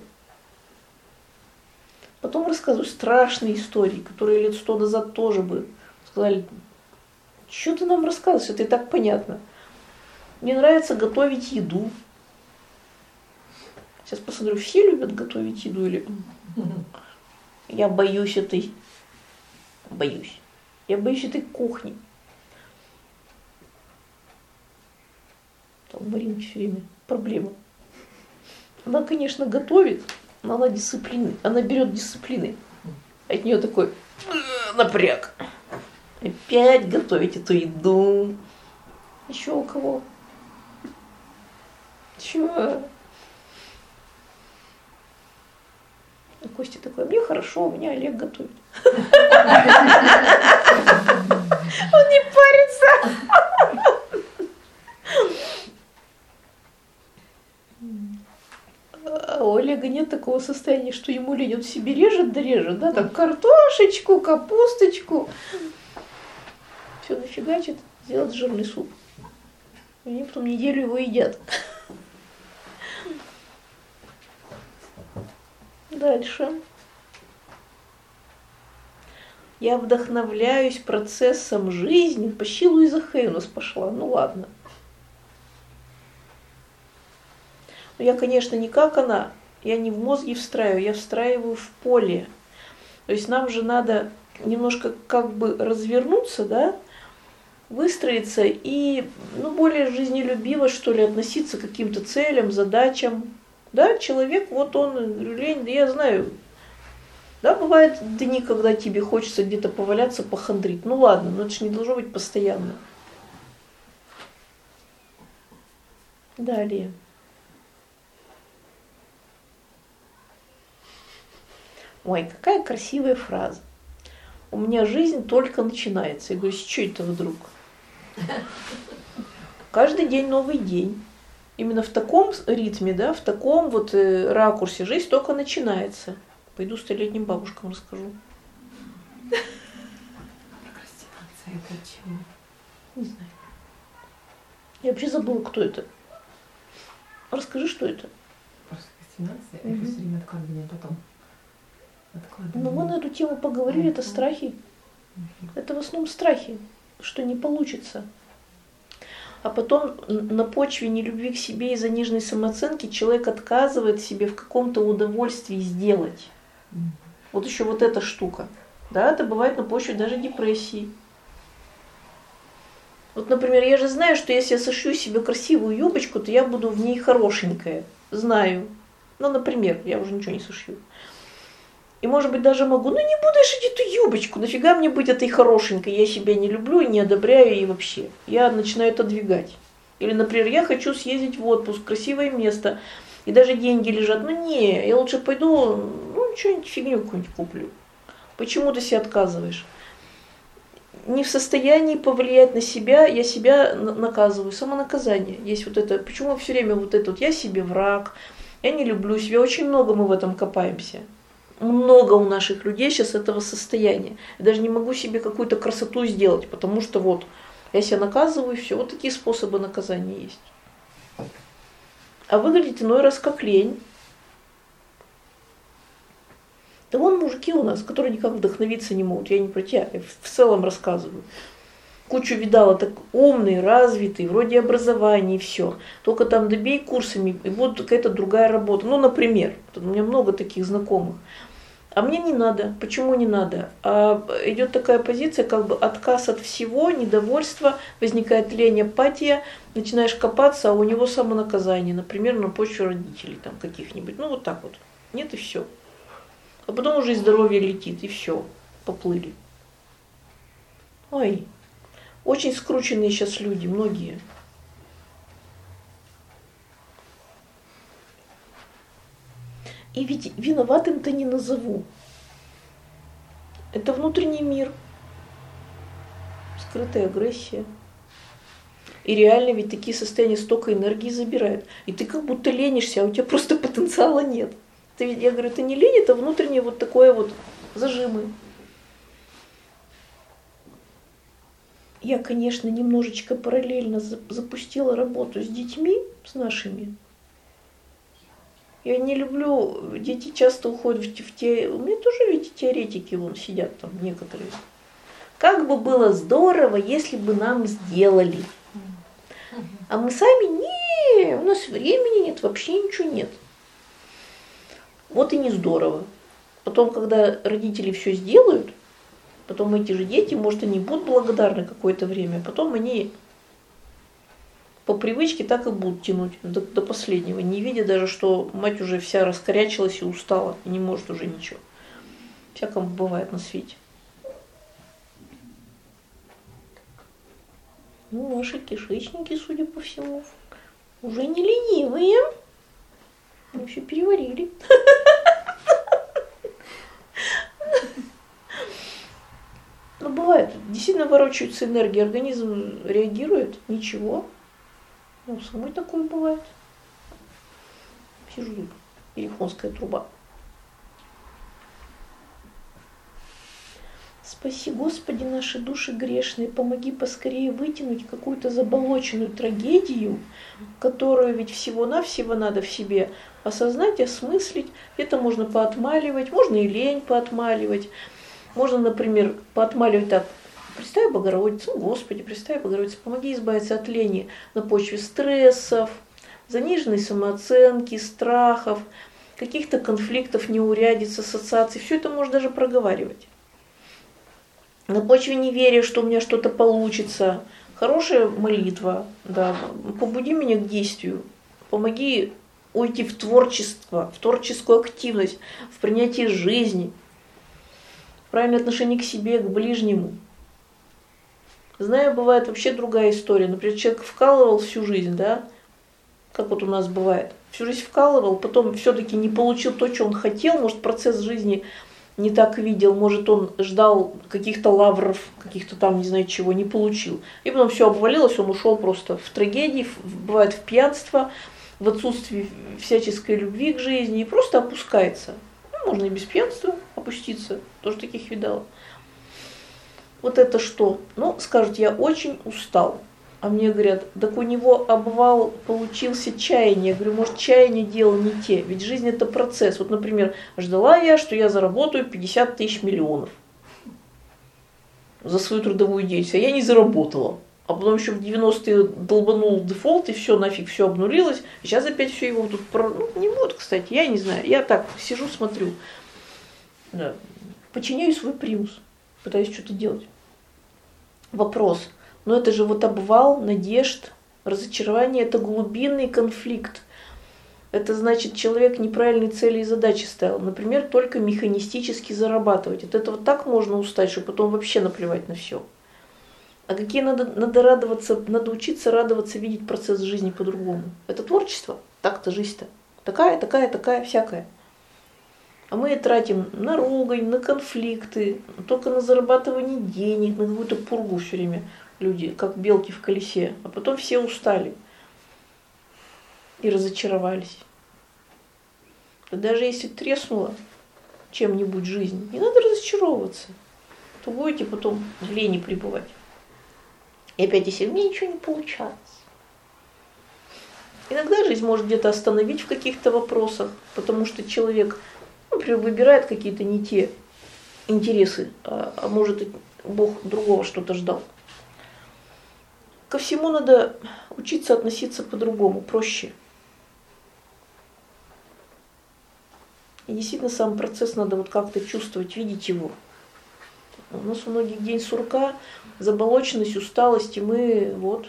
Потом рассказываю страшные истории, которые лет сто назад тоже бы сказали, что ты нам рассказываешь, это и так понятно. Мне нравится готовить еду. Сейчас посмотрю, все любят готовить еду или... Я боюсь этой... Боюсь. Я боюсь этой кухни. Там у Маринки все время проблема. Она, конечно, готовит, но она дисциплины. Она берет дисциплины. От нее такой напряг. Опять готовить эту еду. Еще у кого? Чего? А Костя такой, мне хорошо, у меня Олег готовит. Он не парится. А у Олега нет такого состояния, что ему лень, он себе режет, да режет, да, там картошечку, капусточку. Все нафигачит, сделать жирный суп. И они потом неделю его едят. Дальше. Я вдохновляюсь процессом жизни. По щилу и за хэй у нас пошла. Ну ладно. Но я, конечно, не как она. Я не в мозге встраиваю, я встраиваю в поле. То есть нам же надо немножко как бы развернуться, да, выстроиться и ну, более жизнелюбиво, что ли, относиться к каким-то целям, задачам. Да, человек, вот он, лень, да я знаю, да, бывают дни, когда тебе хочется где-то поваляться, похандрить. Ну ладно, но это же не должно быть постоянно. Далее. Ой, какая красивая фраза. У меня жизнь только начинается. Я говорю, с чего это вдруг? Каждый день новый день. Именно в таком ритме, да, в таком вот э, ракурсе жизнь только начинается. Пойду столетним бабушкам расскажу. Прокрастинация это от чего? Не знаю. Я вообще забыла, кто это. Расскажи, что это. Прокрастинация Мгм. это все время откладывание потом. Откладывание. Ну, мы на эту тему поговорили, это страхи. Мгм. Это в основном страхи, что не получится. А потом н- на почве нелюбви к себе и заниженной самооценки человек отказывает себе в каком-то удовольствии сделать. Мгм. Вот еще вот эта штука. Да, это бывает на почве даже депрессии. Вот, например, я же знаю, что если я сошью себе красивую юбочку, то я буду в ней хорошенькая. Знаю. Ну, например, я уже ничего не сошью. И, может быть, даже могу, ну не буду я шить эту юбочку, нафига мне быть этой хорошенькой, я себя не люблю, не одобряю и вообще. Я начинаю отодвигать. Или, например, я хочу съездить в отпуск, красивое место, и даже деньги лежат. Ну не, я лучше пойду, ну что-нибудь, фигню какую-нибудь куплю. Почему ты себе отказываешь? Не в состоянии повлиять на себя, я себя на- наказываю. Самонаказание. Есть вот это, почему все время вот это вот, я себе враг, я не люблю себя, очень много мы в этом копаемся. Много у наших людей сейчас этого состояния. Я даже не могу себе какую-то красоту сделать, потому что вот я себя наказываю, и все. Вот такие способы наказания есть. А выглядит иной раз как лень. Да вон мужики у нас, которые никак вдохновиться не могут. Я не про тебя, я в целом рассказываю. Кучу видала, так умный, развитый, вроде образования и все. Только там добей курсами, и будет какая-то другая работа. Ну, например, у меня много таких знакомых. А мне не надо. Почему не надо? А идет такая позиция, как бы отказ от всего, недовольство, возникает лень, апатия, начинаешь копаться, а у него самонаказание, например, на почве родителей там каких-нибудь. Ну, вот так вот. Нет, и все. А потом уже и здоровье летит, и все. Поплыли. Ой, очень скрученные сейчас люди, многие. И ведь виноватым-то не назову. Это внутренний мир. Скрытая агрессия. И реально ведь такие состояния столько энергии забирают. И ты как будто ленишься, а у тебя просто потенциала нет. Ты, ведь- я говорю, это не лень, это внутреннее вот такое вот зажимы. Я, конечно, немножечко параллельно за- запустила работу с детьми, с нашими. Я не люблю, дети часто уходят в, те- в те, у меня тоже ведь теоретики вон сидят там некоторые. Как бы было здорово, если бы нам сделали. А мы сами, не, у нас времени нет, вообще ничего нет. Вот и не здорово. Потом, когда родители все сделают, потом эти же дети, может, они будут благодарны какое-то время, а потом они по привычке так и будут тянуть до, до последнего, не видя даже, что мать уже вся раскорячилась и устала, и не может уже ничего. Всякому бывает на свете. Ну, ваши кишечники, судя по всему, уже не ленивые. Вообще переварили. Ну, бывает, действительно ворочаются энергии, организм реагирует, ничего. Ну, самой такое бывает. Сижу, телефонская труба. Спаси, Господи, наши души грешные, помоги поскорее вытянуть какую-то заболоченную трагедию, которую ведь всего-навсего надо в себе осознать, осмыслить. Это можно поотмаливать, можно и лень поотмаливать. Можно, например, поотмаливать так: Пресвятая Богородица, Господи, Пресвятая Богородица, помоги избавиться от лени на почве стрессов, заниженной самооценки, страхов, каких-то конфликтов, неурядиц, ассоциаций. Все это можно даже проговаривать. На почве неверия, что у меня что-то получится. Хорошая молитва, да, побуди меня к действию, помоги уйти в творчество, в творческую активность, в принятие жизни, в правильное отношение к себе, к ближнему. Знаю, бывает вообще другая история. Например, человек вкалывал всю жизнь, да, как вот у нас бывает. Всю жизнь вкалывал, потом все-таки не получил то, что он хотел, может, процесс жизни не так видел, может, он ждал каких-то лавров, каких-то там, не знаю чего, не получил. И потом все обвалилось, он ушел просто в трагедии, в, бывает в пьянство, в отсутствии всяческой любви к жизни, и просто опускается. Ну, можно и без пьянства опуститься, тоже таких видала. Вот это что? Ну, скажут, я очень устал. А мне говорят, так у него обвал получился чаяние. Я говорю, может, чаяние дело не те. Ведь жизнь это процесс. Вот, например, ждала я, что я заработаю пятьдесят тысяч миллионов за свою трудовую деятельность. А я не заработала. А потом еще в девяностые долбанул дефолт, и все, нафиг, все обнулилось. И сейчас опять все его тут... Про... Ну, не будет, кстати, я не знаю. Я так сижу, смотрю. Да. Подчиняю свой примус. Пытаюсь что-то делать. Вопрос. Но это же вот обвал надежд, разочарование, это глубинный конфликт. Это значит, человек неправильные цели и задачи ставил. Например, только механистически зарабатывать. От этого так можно устать, что потом вообще наплевать на все. А какие надо, надо радоваться, надо учиться радоваться, видеть процесс жизни по-другому. Это творчество, так-то жизнь-то. Такая, такая, такая, всякая. А мы тратим на ругань, на конфликты, только на зарабатывание денег, на какую-то пургу все время. Люди, как белки в колесе, а потом все устали и разочаровались. И даже если треснула чем-нибудь жизнь, не надо разочаровываться, то будете потом в лени пребывать. И опять, если мне ничего не получалось. Иногда жизнь может где-то остановить в каких-то вопросах, потому что человек, например, выбирает какие-то не те интересы, а, а может Бог другого что-то ждал. Ко всему надо учиться относиться по-другому, проще. И действительно сам процесс надо вот как-то чувствовать, видеть его. У нас у многих день сурка, заболоченность, усталость, и мы вот.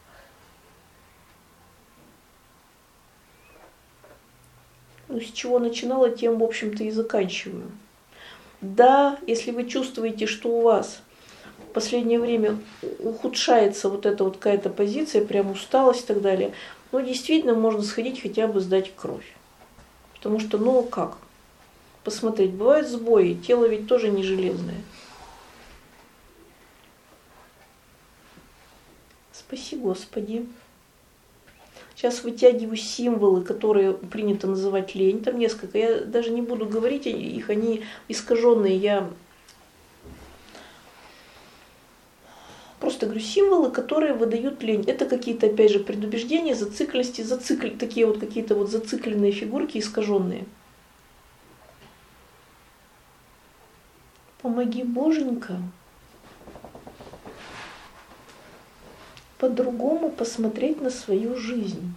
Ну, с чего начинала, тем, в общем-то, и заканчиваю. Да, если вы чувствуете, что у вас в последнее время ухудшается вот эта вот какая-то позиция, прям усталость и так далее, ну, действительно, можно сходить хотя бы сдать кровь. Потому что, ну, как? Посмотреть, бывают сбои, тело ведь тоже не железное. Спаси Господи. Сейчас вытягиваю символы, которые принято называть лень. Там несколько. Я даже не буду говорить их, они искаженные. Я просто говорю символы, которые выдают лень. Это какие-то, опять же, предубеждения, зацикленности, зацикл... такие вот какие-то вот зацикленные фигурки искаженные. Помоги, Боженька, по-другому посмотреть на свою жизнь.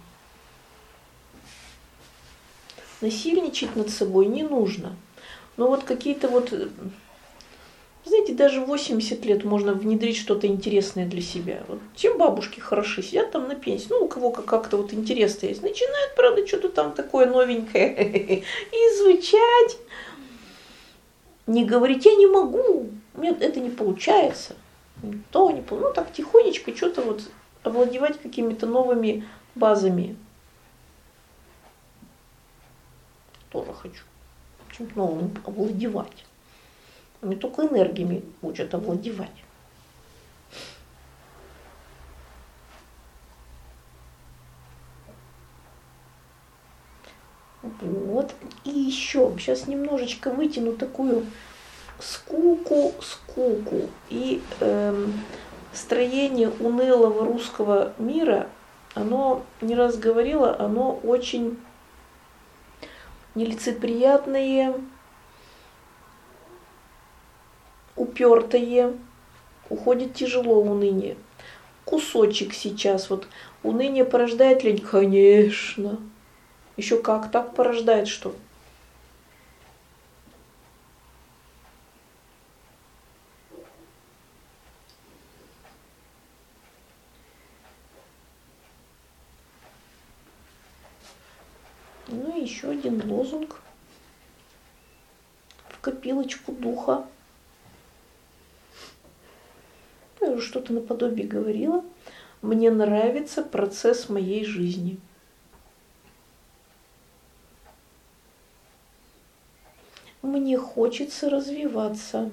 Насильничать над собой не нужно. Но вот какие-то вот, знаете, даже в восемьдесят лет можно внедрить что-то интересное для себя. Вот чем бабушки хороши, сидят там на пенсии, ну у кого как-то вот интерес есть, начинают, правда, что-то там такое новенькое изучать. Не говорить, я не могу, у меня это не получается. То не получается. Ну так тихонечко что-то вот овладевать какими-то новыми базами. Тоже хочу чем-то новым овладевать. Не только энергиями учат овладевать. Вот. И еще, сейчас немножечко вытяну такую скуку, скуку. И эм, строение унылого русского мира, оно, не раз говорила, оно очень нелицеприятное, упертое, уходит тяжело уныние. кусочек сейчас. Вот уныние порождает лень? Конечно. Еще как, так порождает что? Ну и еще один лозунг в копилочку духа. Я уже что-то наподобие говорила. Мне нравится процесс моей жизни. Мне хочется развиваться.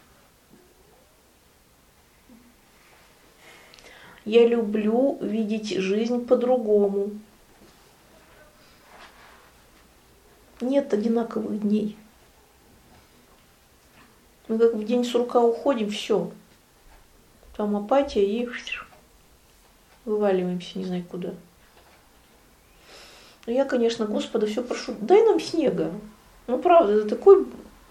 Я люблю видеть жизнь по-другому. Нет одинаковых дней. Мы как в день сурка уходим, все. Там апатия и вываливаемся не знаю куда. Но я, конечно, Господа все прошу, дай нам снега. Ну правда, это такой...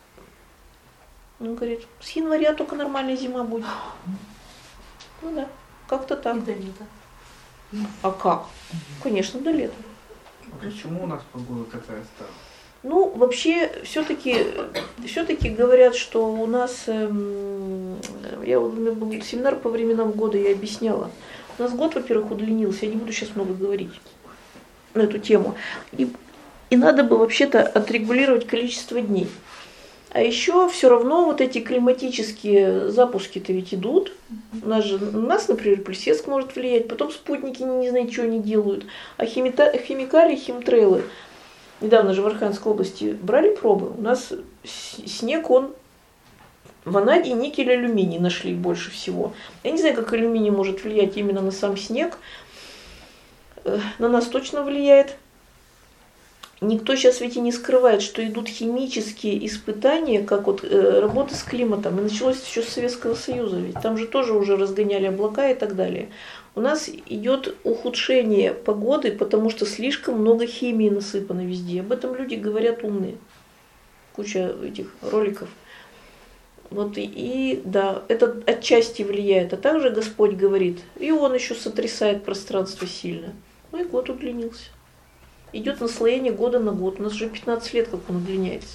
Он говорит, с января только нормальная зима будет. Ну да, как-то так. И до лета. А как? Конечно, до лета. А почему у нас погода такая стала? Ну, вообще, все-таки все-таки говорят, что у нас, эм, я вот, у меня был семинар по временам года, я объясняла. У нас год, во-первых, удлинился, я не буду сейчас много говорить на эту тему. И, и надо бы вообще-то отрегулировать количество дней. А еще все равно вот эти климатические запуски-то ведь идут. У нас же, у нас, например, плесецк может влиять, потом спутники не, не знаю, что они делают. А химита, химикалии, химтрейлы. Недавно же в Архангельской области брали пробы. У нас снег, он ванадий, никель, алюминий нашли больше всего. Я не знаю, как алюминий может влиять именно на сам снег. На нас точно влияет. Никто сейчас ведь и не скрывает, что идут химические испытания, как вот э, работа с климатом. И началось еще с Советского Союза, ведь там же тоже уже разгоняли облака и так далее. У нас идет ухудшение погоды, потому что слишком много химии насыпано везде. Об этом люди говорят умные. Куча этих роликов. Вот и, и да, это отчасти влияет. А также Господь говорит, и Он еще сотрясает пространство сильно. Ну и год удлинился. Идет наслоение года на год. У нас уже пятнадцать лет, как он удлиняется.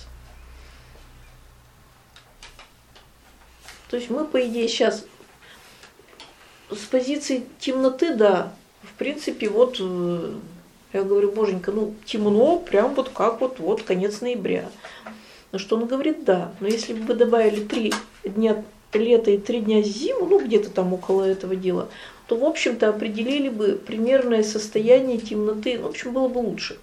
То есть мы, по идее, сейчас с позиции темноты, да, в принципе, вот, я говорю, боженька, ну, темно, прям вот как вот, вот конец ноября. На что он говорит, да, но если бы вы добавили три дня лета и три дня зиму, ну, где-то там около этого дела, то, в общем-то, определили бы примерное состояние темноты. Ну, в общем, было бы лучше.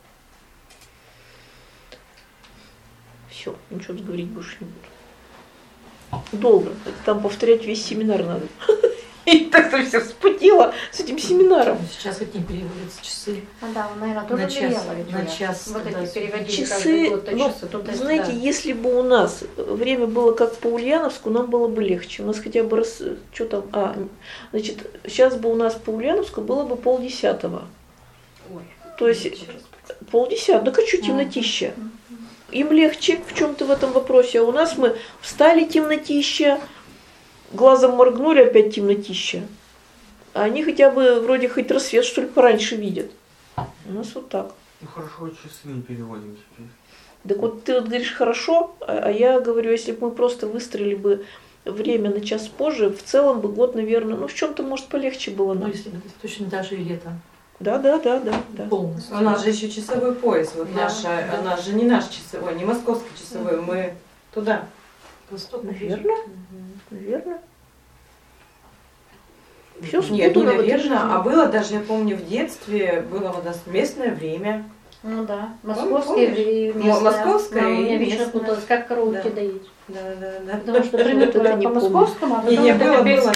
Все, ничего говорить больше не буду. Долго. Это там повторять весь семинар надо. И так-то все вспотела с этим семинаром. Сейчас вот не переводятся часы. А да, он, наверное, тоже На час, влияло ведь на у нас. час, Вот да, эти переводили Часы, каждый год, ну, часы туда и знаете, сюда. если бы у нас время было как по Ульяновску, нам было бы легче. У нас хотя бы раз, что там, а, значит, сейчас бы у нас по Ульяновску было бы полдесятого. Ой, То есть полдесятого, да что темнотища. Им легче в чем-то в этом вопросе, а у нас мы встали темнотища, глазом моргнули, опять темнотища. А они хотя бы вроде хоть рассвет, что ли, пораньше видят. У нас вот так. Ну хорошо, часы не переводим теперь. Так вот ты вот говоришь хорошо, а я говорю, если бы мы просто выстроили бы время на час позже, в целом бы год, наверное, ну в чем-то может полегче было Ну, нам. если бы точно даже и лето. Да, да, да, да, да. Полностью. У нас же еще часовой пояс, вот Да, наш, да. а наш же не наш часовой, не московский часовой, мы туда. Восток, Наверное, наверное. Все Нет, не спутано в этой жизни. наверное, а было даже, я помню, в детстве было у нас местное время. Ну да, Помнишь? московское и М- местное. московское Мама у меня и вечно местное. путалась, как корову Да. доить. Да, да, да. Потому что время Вот это было не по помню. московскому, а Не, потом не, это было, капец было.